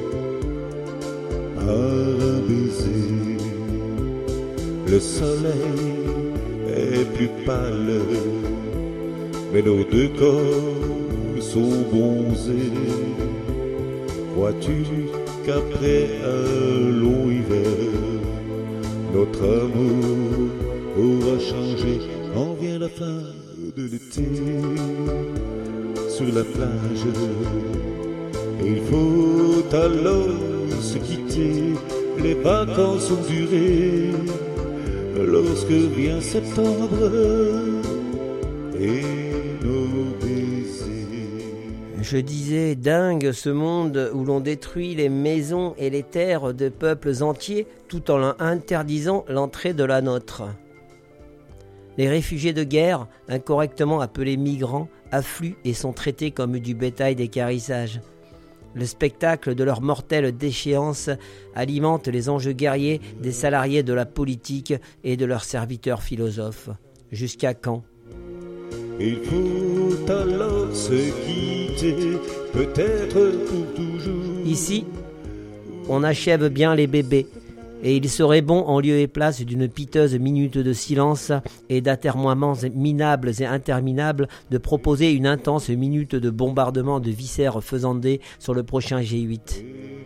E: par un baiser. Le soleil est plus pâle, mais nos deux corps sont bronzés. Crois-tu qu'après un long hiver, notre amour aura changé? Quand vient la fin de l'été, sur la plage, il faut alors se quitter, les vacances ont duré, lorsque vient septembre et nos baisers.
G: Je disais, dingue ce monde où l'on détruit les maisons et les terres de peuples entiers tout en leur interdisant l'entrée de la nôtre. Les réfugiés de guerre, incorrectement appelés migrants, affluent et sont traités comme du bétail d'équarrissage. Le spectacle de leur mortelle déchéance alimente les enjeux guerriers des salariés de la politique et de leurs serviteurs philosophes. Jusqu'à quand ?
E: Il faut alors se quitter, peut-être pour toujours.
G: Ici, on achève bien les bébés, et il serait bon, en lieu et place d'une piteuse minute de silence et d'atermoiements minables et interminables, de proposer une intense minute de bombardement de viscères faisandés sur le prochain G huit.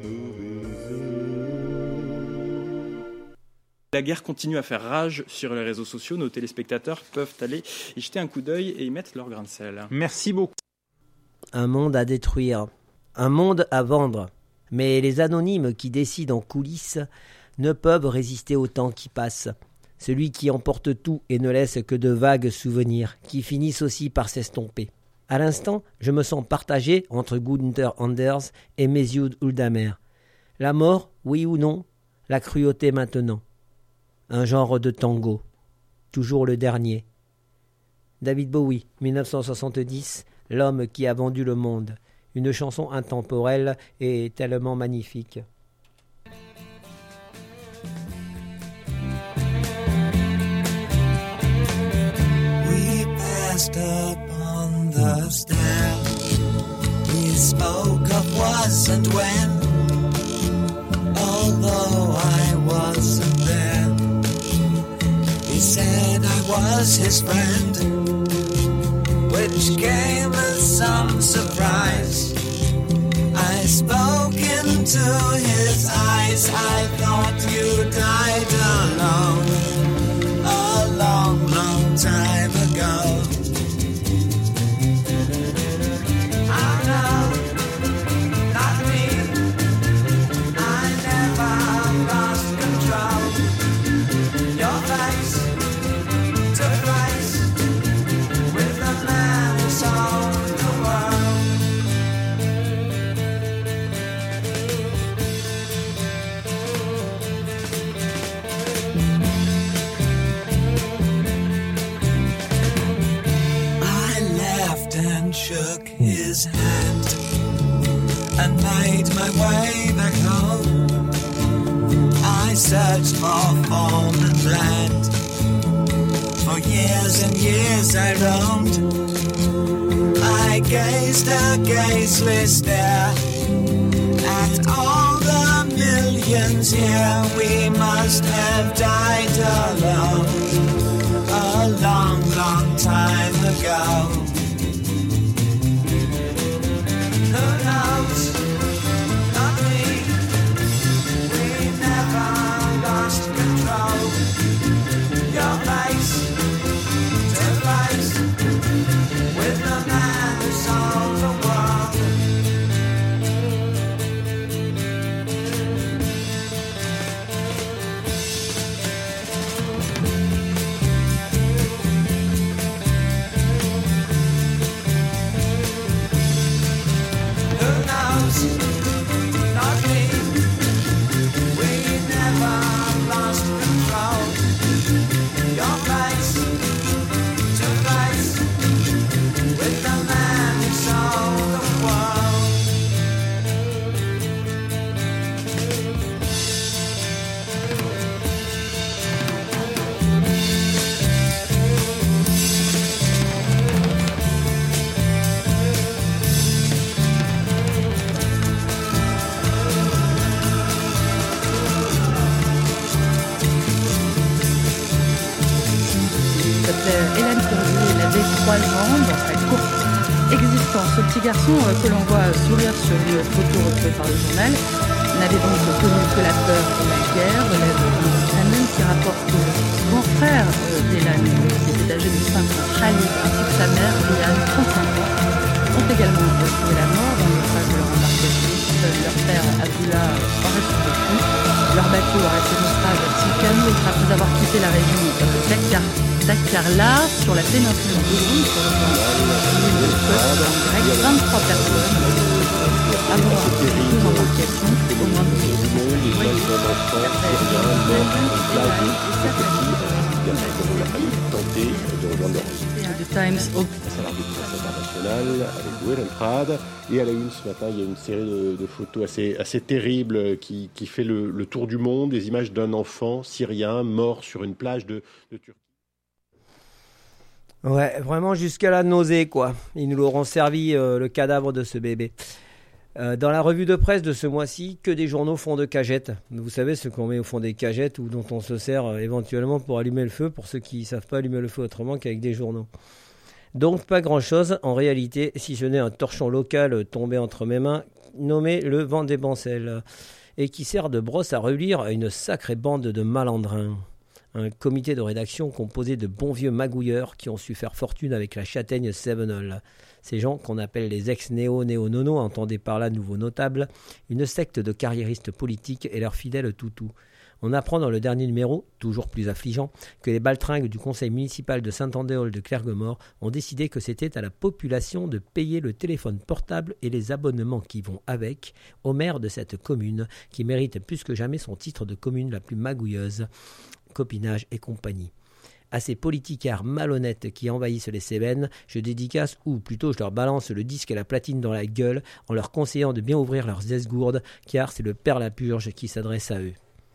F: La guerre continue à faire rage sur les réseaux sociaux. Nos téléspectateurs peuvent aller y jeter un coup d'œil et y mettre leur grain de sel.
I: Merci beaucoup.
G: Un monde à détruire, un monde à vendre. Mais les anonymes qui décident en coulisses ne peuvent résister au temps qui passe. Celui qui emporte tout et ne laisse que de vagues souvenirs, qui finissent aussi par s'estomper. À l'instant, je me sens partagé entre Gunther Anders et Mesut Uldammer. La mort, oui ou non? La cruauté maintenant. Un genre de tango. Toujours le dernier. David Bowie, dix-neuf cent soixante-dix, l'homme qui a vendu le monde. Une chanson intemporelle et tellement magnifique.
L: We passed up on the stair. We spoke of was and when, although I wasn't there. He said I was his friend, which came as some surprise. I spoke into his eyes. I thought you died alone a long, long time ago. Oh no, not me. I never lost control. Your face took place with the man who sold the world. I laughed and shook his hand and made my way back home. I searched for form and land. For years and years I roamed. I gazed a gazeless stare at all the millions here. We must have died alone a long, long time ago. Who knows? Not me. We never lost control. Your face to face with the man who sold the world. Who knows? Not me. We never lost control. Your face to face with the man who sold the world.
W: Il s'appelait Hélène Courdier, il avait trois ans dans sa courte existence. Ce petit garçon euh, que l'on voit sourire sur une photo retrouvée par le journal n'avait donc connu que la peur et la guerre, relève Louis Shannon qui rapporte que le grand frère euh, d'Hélène, qui était âgé de cinq ans, Khalid, ainsi que sa mère, Diane, trente-cinq ans, ont également retrouvé la mort dans le crash de leur embarcation. Seul leur père, Abdullah, aurait survécu. Leur bateau aurait fait naufrage à Tikanou après avoir quitté la région de Dakar, Dakarla, sur la péninsule de Boulogne, sur le plan de l'île de Côte, en grec, vingt-trois personnes à bord de deux embarcations, au moins deux The Times
V: national avec Joël Entrade. Et à la une ce matin, il y a une série de, de photos assez, assez terribles qui, qui fait le, le tour du monde, des images d'un enfant syrien mort sur une plage de, de Turquie.
G: Ouais, vraiment jusqu'à la nausée, quoi. Ils nous l'auront servi, euh, le cadavre de ce bébé. Euh, dans la revue de presse de ce mois-ci, que des journaux fond de cagettes. Vous savez, ce qu'on met au fond des cagettes ou dont on se sert euh, éventuellement pour allumer le feu, pour ceux qui ne savent pas allumer le feu autrement qu'avec des journaux. Donc pas grand-chose, en réalité, si ce n'est un torchon local tombé entre mes mains, nommé le Vendée-Bancel, et qui sert de brosse à relire à une sacrée bande de malandrins. Un comité de rédaction composé de bons vieux magouilleurs qui ont su faire fortune avec la châtaigne Sevenol. Ces gens qu'on appelle les ex-néo-néo-nono, entendez par là nouveaux notables, une secte de carriéristes politiques et leurs fidèles toutous. On apprend dans le dernier numéro, toujours plus affligeant, que les baltringues du conseil municipal de Saint-Andéol de Clergemort ont décidé que c'était à la population de payer le téléphone portable et les abonnements qui vont avec au maire de cette commune, qui mérite plus que jamais son titre de commune la plus magouilleuse. Copinage et compagnie. À ces politicards malhonnêtes qui envahissent les Cévennes, je dédicace, ou plutôt je leur balance le disque et la platine dans la gueule en leur conseillant de bien ouvrir leurs esgourdes, car c'est le père Lapurge qui s'adresse à eux.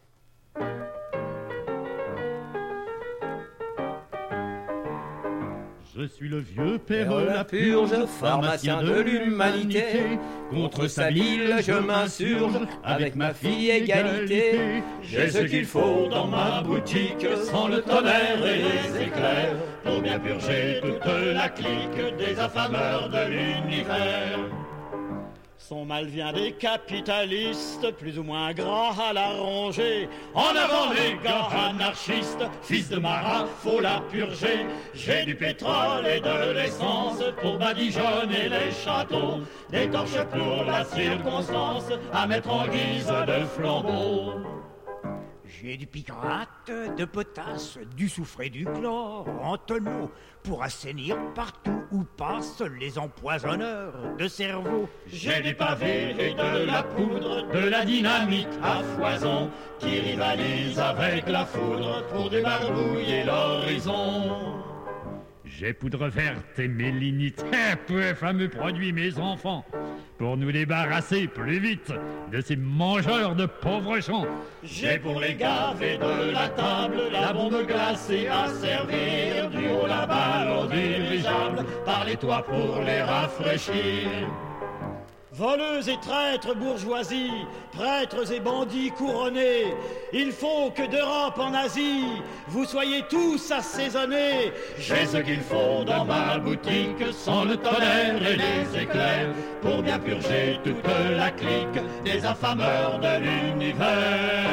I: Je suis le vieux père
G: Père
I: Lapurge, pharmacien de l'humanité. Contre sa bile, je m'insurge avec ma fille égalité. J'ai ce qu'il faut dans ma boutique, sans le tonnerre et les éclairs, pour bien purger toute la clique des affameurs de l'univers. Son mal vient des capitalistes, plus ou moins gras à la rongée. En avant les gars anarchistes, fils de marat, faut la purger. J'ai du pétrole et de l'essence pour badigeonner les châteaux. Des torches pour la circonstance, à mettre en guise de flambeau.
P: J'ai du picrate, de potasse, du soufre et du chlore en tonneau pour assainir partout où passent les empoisonneurs de cerveau.
I: J'ai des pavés et de la poudre, de la dynamite à foison qui rivalise avec la foudre pour débarbouiller l'horizon. J'ai poudre verte et mélinite, peu fameux produit mes enfants, pour nous débarrasser plus vite de ces mangeurs de pauvres gens. J'ai pour les gaver de la table la bombe glacée à servir, du haut la balle au dirigeable, par les toits pour les rafraîchir. Voleuses et traîtres bourgeoisie, prêtres et bandits couronnés, il faut que d'Europe en Asie, vous soyez tous assaisonnés. J'ai ce qu'il faut dans ma boutique, sans le tonnerre et les éclairs, pour bien purger toute la clique des affameurs de l'univers.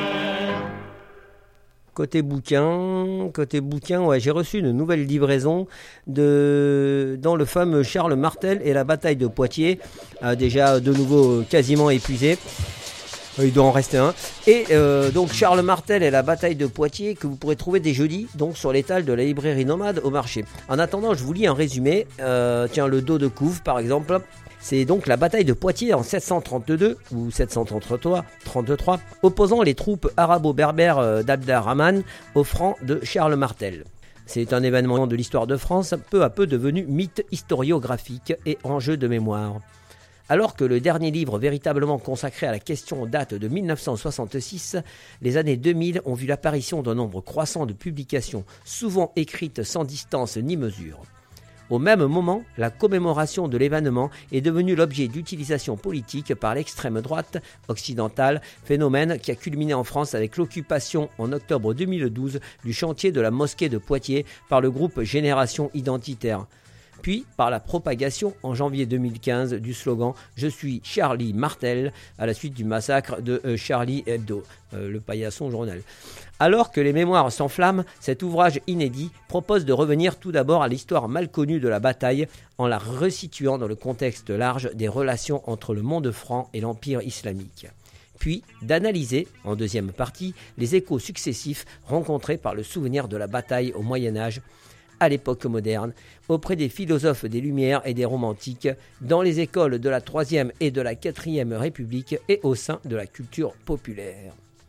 G: Côté bouquin, côté bouquin, ouais, j'ai reçu une nouvelle livraison de dans le fameux Charles Martel et la bataille de Poitiers, euh, déjà de nouveau quasiment épuisé. Il doit en rester un. Et euh, donc Charles Martel et la bataille de Poitiers que vous pourrez trouver dès jeudi donc sur l'étal de la librairie Nomade au marché. En attendant, je vous lis un résumé. Euh, tiens, le dos de couve par exemple. C'est donc la bataille de Poitiers en sept cent trente-deux ou sept cent trente-trois, opposant les troupes arabo-berbères d'Abd-ar-Rahman aux francs de Charles Martel. C'est un événement de l'histoire de France peu à peu devenu mythe historiographique et enjeu de mémoire. Alors que le dernier livre véritablement consacré à la question date de mille neuf cent soixante-six, les années deux mille ont vu l'apparition d'un nombre croissant de publications, souvent écrites sans distance ni mesure. Au même moment, la commémoration de l'événement est devenue l'objet d'utilisation politique par l'extrême droite occidentale, phénomène qui a culminé en France avec l'occupation en octobre deux mille douze du chantier de la mosquée de Poitiers par le groupe Génération Identitaire. Puis par la propagation en janvier deux mille quinze du slogan « Je suis Charlie Martel » à la suite du massacre de euh, Charlie Hebdo, euh, le paillasson journal. Alors que les mémoires s'enflamment, cet ouvrage inédit propose de revenir tout d'abord à l'histoire mal connue de la bataille en la resituant dans le contexte large des relations entre le monde franc et l'Empire islamique. Puis d'analyser, en deuxième partie, les échos successifs rencontrés par le souvenir de la bataille au Moyen-Âge, à l'époque moderne, auprès des philosophes des Lumières et des Romantiques, dans les écoles de la troisième et de la quatrième République et au sein de la culture populaire.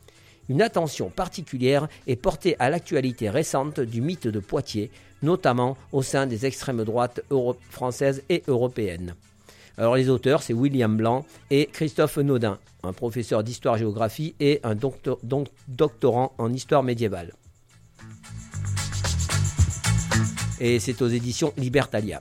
G: Une attention particulière est portée à l'actualité récente du mythe de Poitiers, notamment au sein des extrêmes droites euro- françaises et européennes. Alors les auteurs, c'est William Blanc et Christophe Naudin, un professeur d'histoire-géographie et un doctor- donc doctorant en histoire médiévale. Et c'est aux éditions Libertalia.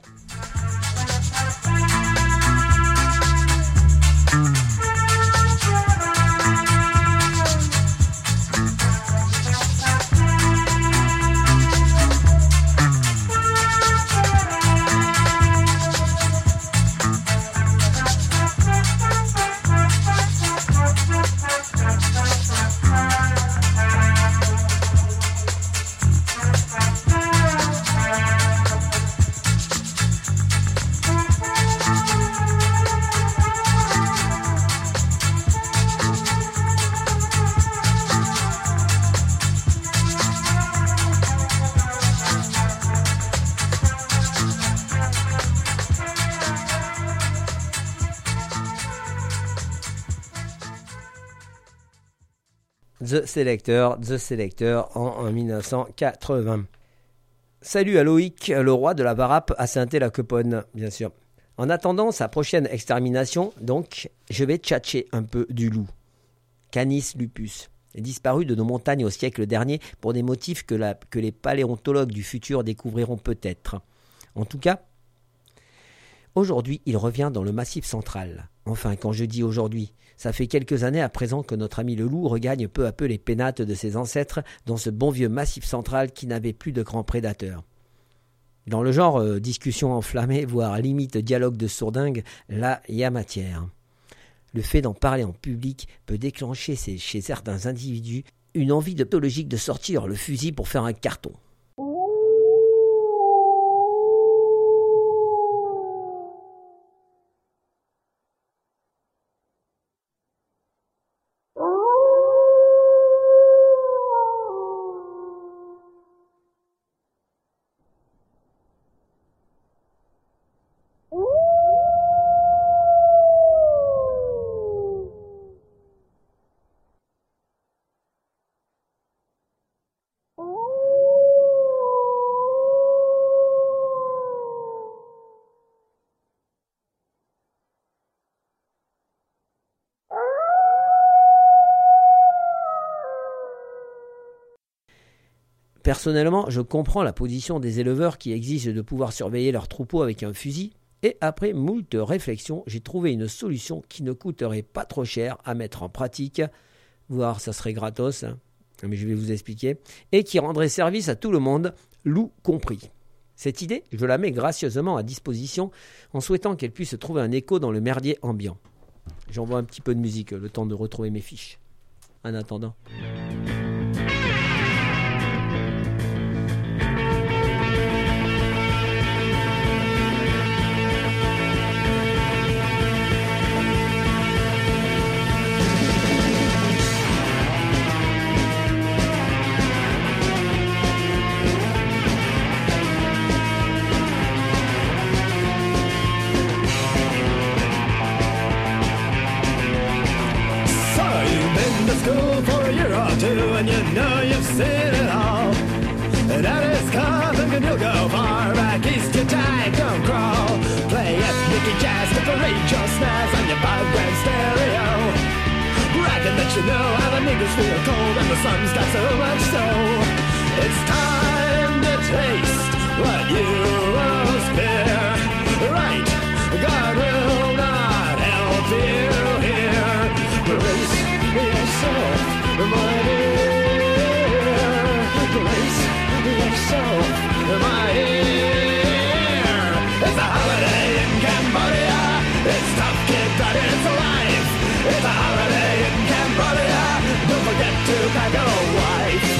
G: The Selector, The Selector en, en dix-neuf cent quatre-vingts. Salut à Loïc, le roi de la Varap à Saint-Thé-la-Queponne, bien sûr. En attendant sa prochaine extermination, donc, je vais tchatcher un peu du loup. Canis lupus, disparu de nos montagnes au siècle dernier pour des motifs que, la, que les paléontologues du futur découvriront peut-être. En tout cas, aujourd'hui, il revient dans le Massif central. Enfin, quand je dis aujourd'hui, ça fait quelques années à présent que notre ami le loup regagne peu à peu les pénates de ses ancêtres dans ce bon vieux Massif central qui n'avait plus de grands prédateurs. Dans le genre euh, discussion enflammée, voire limite dialogue de sourdingue, là, il y a matière. Le fait d'en parler en public peut déclencher chez certains individus une envie de pathologique de sortir le fusil pour faire un carton. Personnellement, je comprends la position des éleveurs qui exigent de pouvoir surveiller leurs troupeaux avec un fusil, et après moult réflexions, j'ai trouvé une solution qui ne coûterait pas trop cher à mettre en pratique, voire ça serait gratos, hein, mais je vais vous expliquer, et qui rendrait service à tout le monde, loup compris. Cette idée, je la mets gracieusement à disposition en souhaitant qu'elle puisse trouver un écho dans le merdier ambiant. J'envoie un petit peu de musique, le temps de retrouver mes fiches. En attendant...
L: And you know you've seen it all. And that is coming and you'll go far back east. You die, don't crawl. Play ethnic jazz to parade your snares on your background stereo. Bragging that you know how the niggas feel cold and the sun's got so much soul. It's time to taste what you most fear. Right, God will not help you here. Brace yourself, my dear. Brace yourself, my dear. It's a holiday in Cambodia. It's tough, kid, but it's alive. It's a holiday in Cambodia. Don't forget to pack a wife.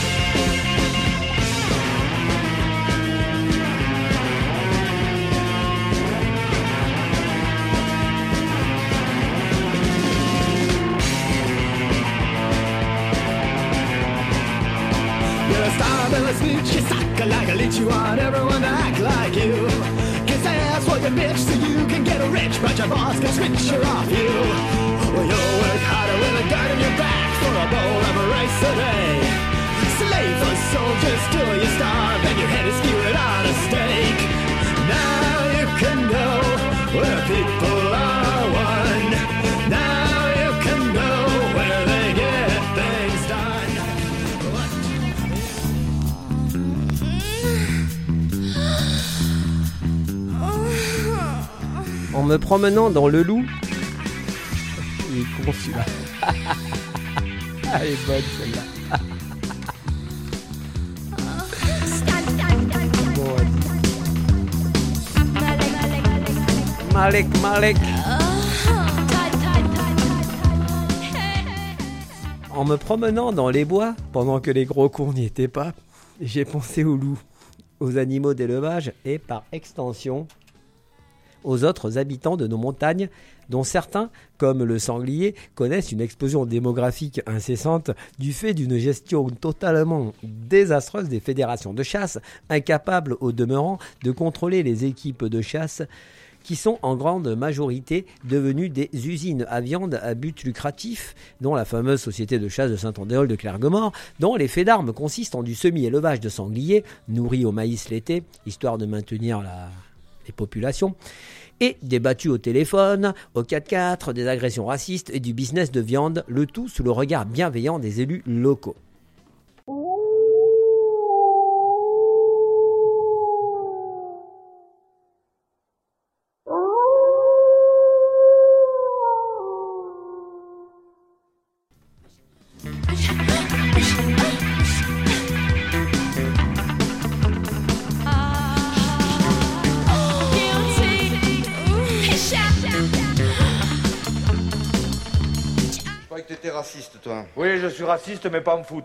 L: You're a star in a speech, you suck like a leech. You want everyone to act like you. Kiss ass for your bitch so you can get rich, but your boss can switch her off you. Well, you'll work harder with a gun in your back for a bowl of
G: En me promenant dans le Loup... Il est con celui-là. Elle est bonne celle-là. Bon, Malek, Malek. En me promenant dans les bois, pendant que les gros cons n'y étaient pas, j'ai pensé aux loups, aux animaux d'élevage et, par extension, aux autres habitants de nos montagnes, dont certains, comme le sanglier, connaissent une explosion démographique incessante du fait d'une gestion totalement désastreuse des fédérations de chasse, incapables au demeurant de contrôler les équipes de chasse, qui sont en grande majorité devenues des usines à viande à but lucratif, dont la fameuse société de chasse de Saint-Andéol de Clergemort, dont les faits d'armes consistent en du semi-élevage de sangliers, nourris au maïs l'été, histoire de maintenir la... les populations, et des battus au téléphone, au quatre-quatre, des agressions racistes et du business de viande, le tout sous le regard bienveillant des élus locaux.
J: T'étais raciste, toi.
K: Oui, je suis raciste, mais pas en foot.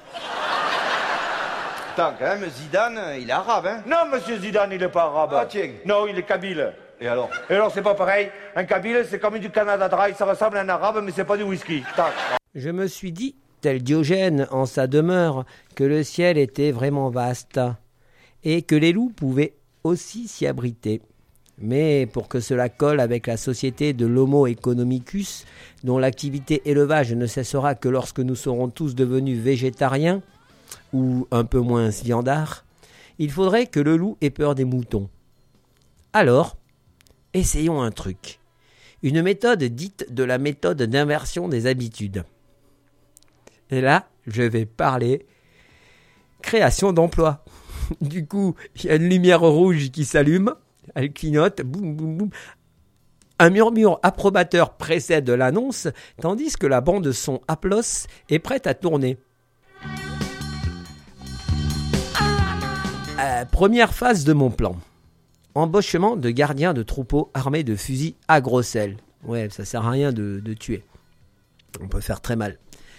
J: Attends, quand même, Zidane, il est arabe, hein?
K: Non, monsieur Zidane, il est pas arabe.
J: Ah, tiens.
K: Non, il est kabyle.
J: Et alors?
K: Et alors, c'est pas pareil. Un kabyle, c'est comme du Canada Dry, ça ressemble à un arabe, mais c'est pas du whisky. Tac.
G: Je me suis dit, tel Diogène en sa demeure, que le ciel était vraiment vaste, et que les loups pouvaient aussi s'y abriter. Mais pour que cela colle avec la société de l'Homo economicus, dont l'activité élevage ne cessera que lorsque nous serons tous devenus végétariens, ou un peu moins viandards, il faudrait que le loup ait peur des moutons. Alors, essayons un truc. Une méthode dite de la méthode d'inversion des habitudes. Et là, je vais parler création d'emplois. Du coup, il y a une lumière rouge qui s'allume. Elle clignote, boum, boum, boum. Un murmure approbateur précède l'annonce, tandis que la bande son Aplos est prête à tourner. Euh, première phase de mon plan. Embauchement de gardiens de troupeaux armés de fusils à gros sel. Ouais, ça sert à rien de, de tuer. On peut faire très mal.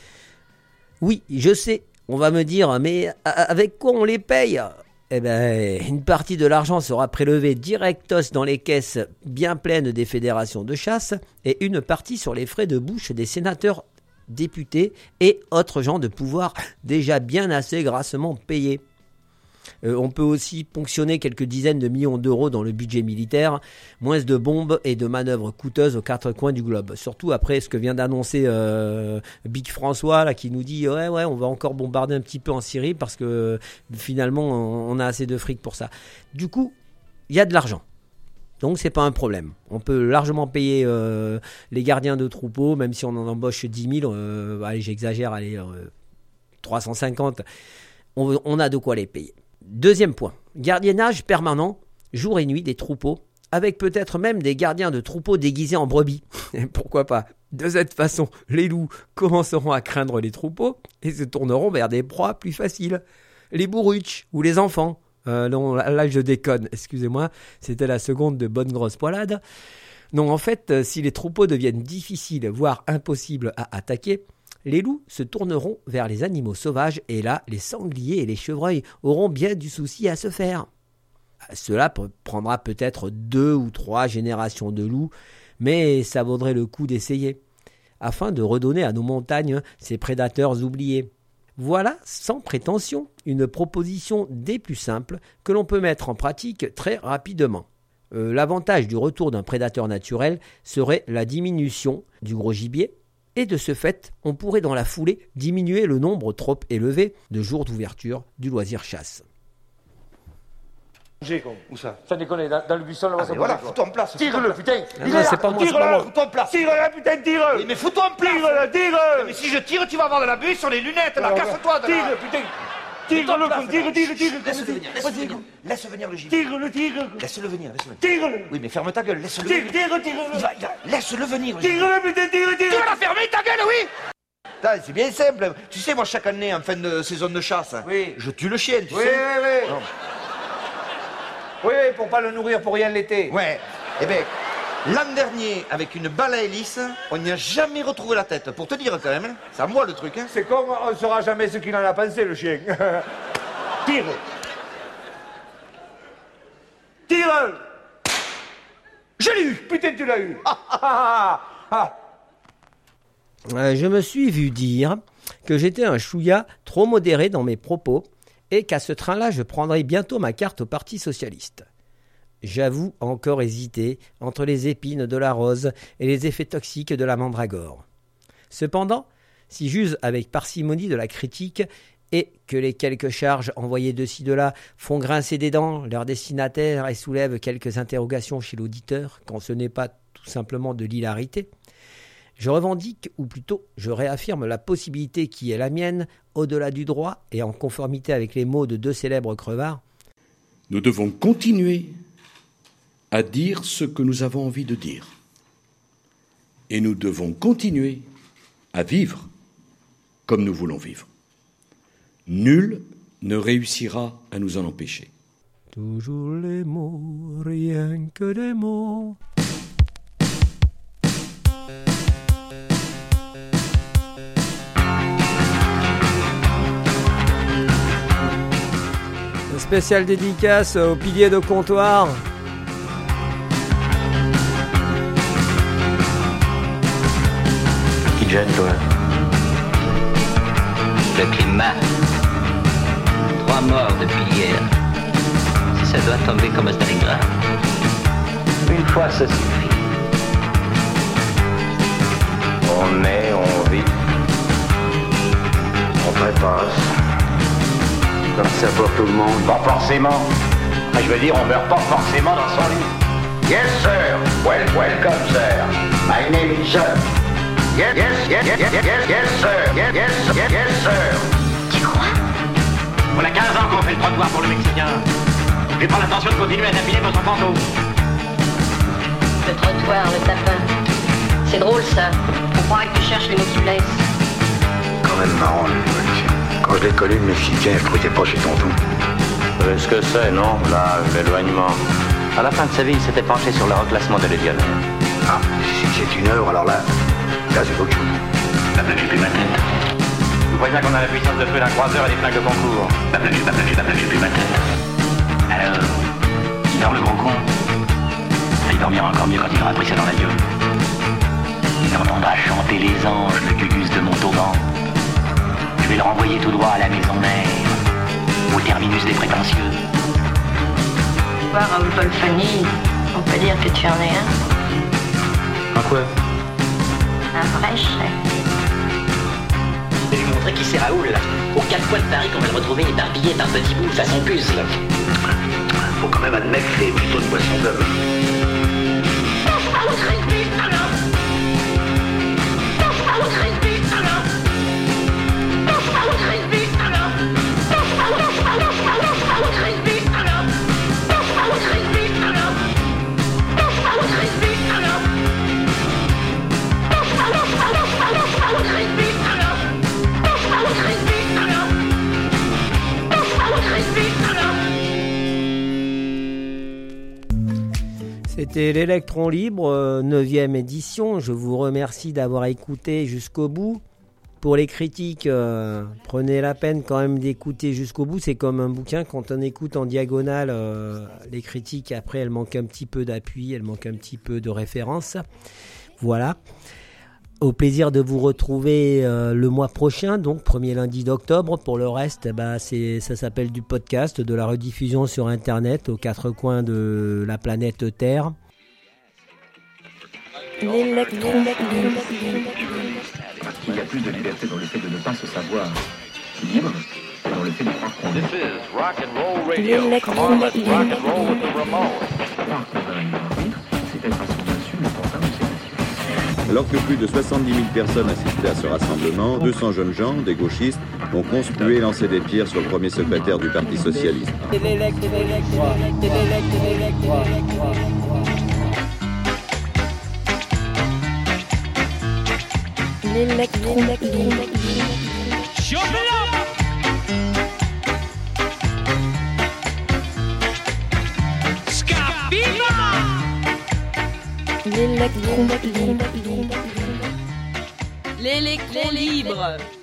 G: Oui, je sais, on va me dire, mais avec quoi on les paye ? Eh ben, une partie de l'argent sera prélevée directos dans les caisses bien pleines des fédérations de chasse et une partie sur les frais de bouche des sénateurs, députés et autres gens de pouvoir déjà bien assez grassement payés. Euh, on peut aussi ponctionner quelques dizaines de millions d'euros dans le budget militaire, moins de bombes et de manœuvres coûteuses aux quatre coins du globe. Surtout après ce que vient d'annoncer euh, Big François, là, qui nous dit ouais, ouais, on va encore bombarder un petit peu en Syrie parce que euh, finalement on a assez de fric pour ça. Du coup, il y a de l'argent. Donc c'est pas un problème. On peut largement payer euh, les gardiens de troupeaux, même si on en embauche dix mille, euh, allez, j'exagère, allez, euh, trois cent cinquante, on, on a de quoi les payer. Deuxième point, gardiennage permanent, jour et nuit des troupeaux, avec peut-être même des gardiens de troupeaux déguisés en brebis. Pourquoi pas ? De cette façon, les loups commenceront à craindre les troupeaux et se tourneront vers des proies plus faciles. Les bourruches ou les enfants. Euh, non, là je déconne, excusez-moi, c'était la seconde de bonne grosse poilade. Non, en fait, si les troupeaux deviennent difficiles, voire impossibles à attaquer, les loups se tourneront vers les animaux sauvages et là, les sangliers et les chevreuils auront bien du souci à se faire. Cela prendra peut-être deux ou trois générations de loups, mais ça vaudrait le coup d'essayer, afin de redonner à nos montagnes ces prédateurs oubliés. Voilà, sans prétention, une proposition des plus simples que l'on peut mettre en pratique très rapidement. Euh, l'avantage du retour d'un prédateur naturel serait la diminution du gros gibier, et de ce fait, on pourrait dans la foulée diminuer le nombre trop élevé de jours d'ouverture du loisir chasse.
K: J'ai con. Où ça? Ça déconne, dans, dans le buisson, là,
J: ah, ça voilà, fous-toi en place.
K: Tire-le, putain.
G: Ah non, c'est pas moi, c'est pas moi.
J: Fous-toi en place.
K: Tire-le, putain, tire-le.
J: Oui, mais fous-toi en place.
K: Tire-le, tire-le.
J: Mais si je tire, tu vas avoir de la buée sur les lunettes, là, casse-toi de là.
K: Tire-le, putain. Tigre, le tigre, tigre, tigre.
J: Laisse-le venir, laisse-le venir. Laisse venir le gilet.
K: Tigre, le tigre.
J: Laisse-le venir, laisse-le venir.
K: Tigre.
J: Oui, mais ferme ta gueule, laisse-le
K: Tigre,
J: venir.
K: tigre, tigre.
J: Il va, il va. Laisse-le venir. le
K: Tigre,
J: gilet.
K: le putain, tigre, tigre.
J: Tu vas la fermer ta gueule, oui. Putain, c'est bien simple. Tu sais, moi, chaque année, en fin de saison de chasse,
K: oui.
J: je tue le chien, tu
K: oui,
J: sais.
K: Oui, oui,
J: non.
K: oui. Oui, pour pas le nourrir pour rien l'été.
J: Ouais. Eh bien, l'an dernier, avec une balle à hélice, on n'y a jamais retrouvé la tête. Pour te dire, quand même, hein. C'est à moi, le truc, hein.
K: C'est con, on ne saura jamais ce qu'il en a pensé, le chien. Tire. Tire.
J: Je l'ai eu.
K: Putain, tu l'as eu. Ah, ah, ah, ah.
G: Euh, je me suis vu dire que j'étais un chouïa trop modéré dans mes propos et qu'à ce train-là, je prendrais bientôt ma carte au Parti socialiste. J'avoue encore hésiter entre les épines de la rose et les effets toxiques de la mandragore. Cependant, si j'use avec parcimonie de la critique et que les quelques charges envoyées de ci de là font grincer des dents leur destinataire et soulèvent quelques interrogations chez l'auditeur, quand ce n'est pas tout simplement de l'hilarité, je revendique, ou plutôt je réaffirme la possibilité qui est la mienne, au-delà du droit et en conformité avec les mots de deux célèbres crevards.
M: Nous devons continuer à dire ce que nous avons envie de dire. Et nous devons continuer à vivre comme nous voulons vivre. Nul ne réussira à nous en empêcher.
G: Toujours les mots, rien que des mots. Spécial dédicace au pilier de comptoir.
O: Qui te gêne, toi? Le climat. Trois morts depuis hier. Si ça doit tomber comme un Stalingrad. Une fois, ça suffit.
Q: On est, on vit. On trépasse. Comme ça pour tout le monde.
O: Pas forcément. Je veux dire, on meurt pas forcément dans son lit.
Q: Yes, sir. Well, welcome, sir. My name is sir. Yes, yes, yes, yes, yes, yes, yes, sir. Yes, yes, yes, yes, sir.
O: Tu crois? On a quinze ans qu'on fait le trottoir pour le Mexicain. J'ai pas l'intention de continuer à t'appuyer dans son panneau.
R: Le trottoir, le tapin. C'est drôle, ça. On croirait que tu cherches les mots qui blessent.
Q: Quand même marrant, le truc. Quand je l'ai connu, le Mexicain, je trouvais pas chez tonton.
O: Vous savez ce que c'est, non? Là, l'éloignement. À la fin de sa vie, il s'était penché sur le reclassement des légionnaires.
Q: Ah, si c'est une œuvre, alors là, là c'est autre chose.
O: Bah, j'ai plus ma tête. Vous voyez bien qu'on a la puissance de feu d'un croiseur et des flingues de concours. Bah, j'ai bah, bah, bah, plus ma tête. Alors, il dort le gros con. Il dormira encore mieux quand il aura pris ça dans la gueule. Il entendra chanter les anges, le gugus de Montauban. Je vais le renvoyer tout droit à la maison mère, au terminus des prétentieux.
R: Voir Raoul Polfani, on peut dire que tu en es un.
O: En quoi?
R: Un vrai chef.
O: Je vais lui montrer qui c'est Raoul, là. Aux quatre coins de Paris qu'on va le retrouver éparpillé par petits bouts façon puzzle.
Q: Faut quand même admettre que c'est plutôt une boisson d'homme.
G: C'était l'Électron Libre, neuvième édition. Je vous remercie d'avoir écouté jusqu'au bout. Pour les critiques, euh, prenez la peine quand même d'écouter jusqu'au bout. C'est comme un bouquin, quand on écoute en diagonale, euh, les critiques, après, elles manquent un petit peu d'appui, elles manquent un petit peu de référence. Voilà. Au plaisir de vous retrouver euh, le mois prochain, donc premier lundi d'octobre. Pour le reste, bah, c'est, ça s'appelle du podcast, de la rediffusion sur Internet aux quatre coins de la planète Terre.
L: L'électron.
Y: Il y a plus de liberté dans le fait de ne pas se savoir libre que dans le fait de croire qu'on est.
L: L'électron.
Y: Croire qu'on va un libre arbitre, c'est être à son insu le porteur de ses passions.
B: Alors que plus de soixante-dix mille personnes assistaient à ce rassemblement, deux cents jeunes gens, des gauchistes, ont conspué et lancé des pierres sur le premier secrétaire du Parti socialiste.
L: L'électron libre. L'électron libre.
C: L'électron libre.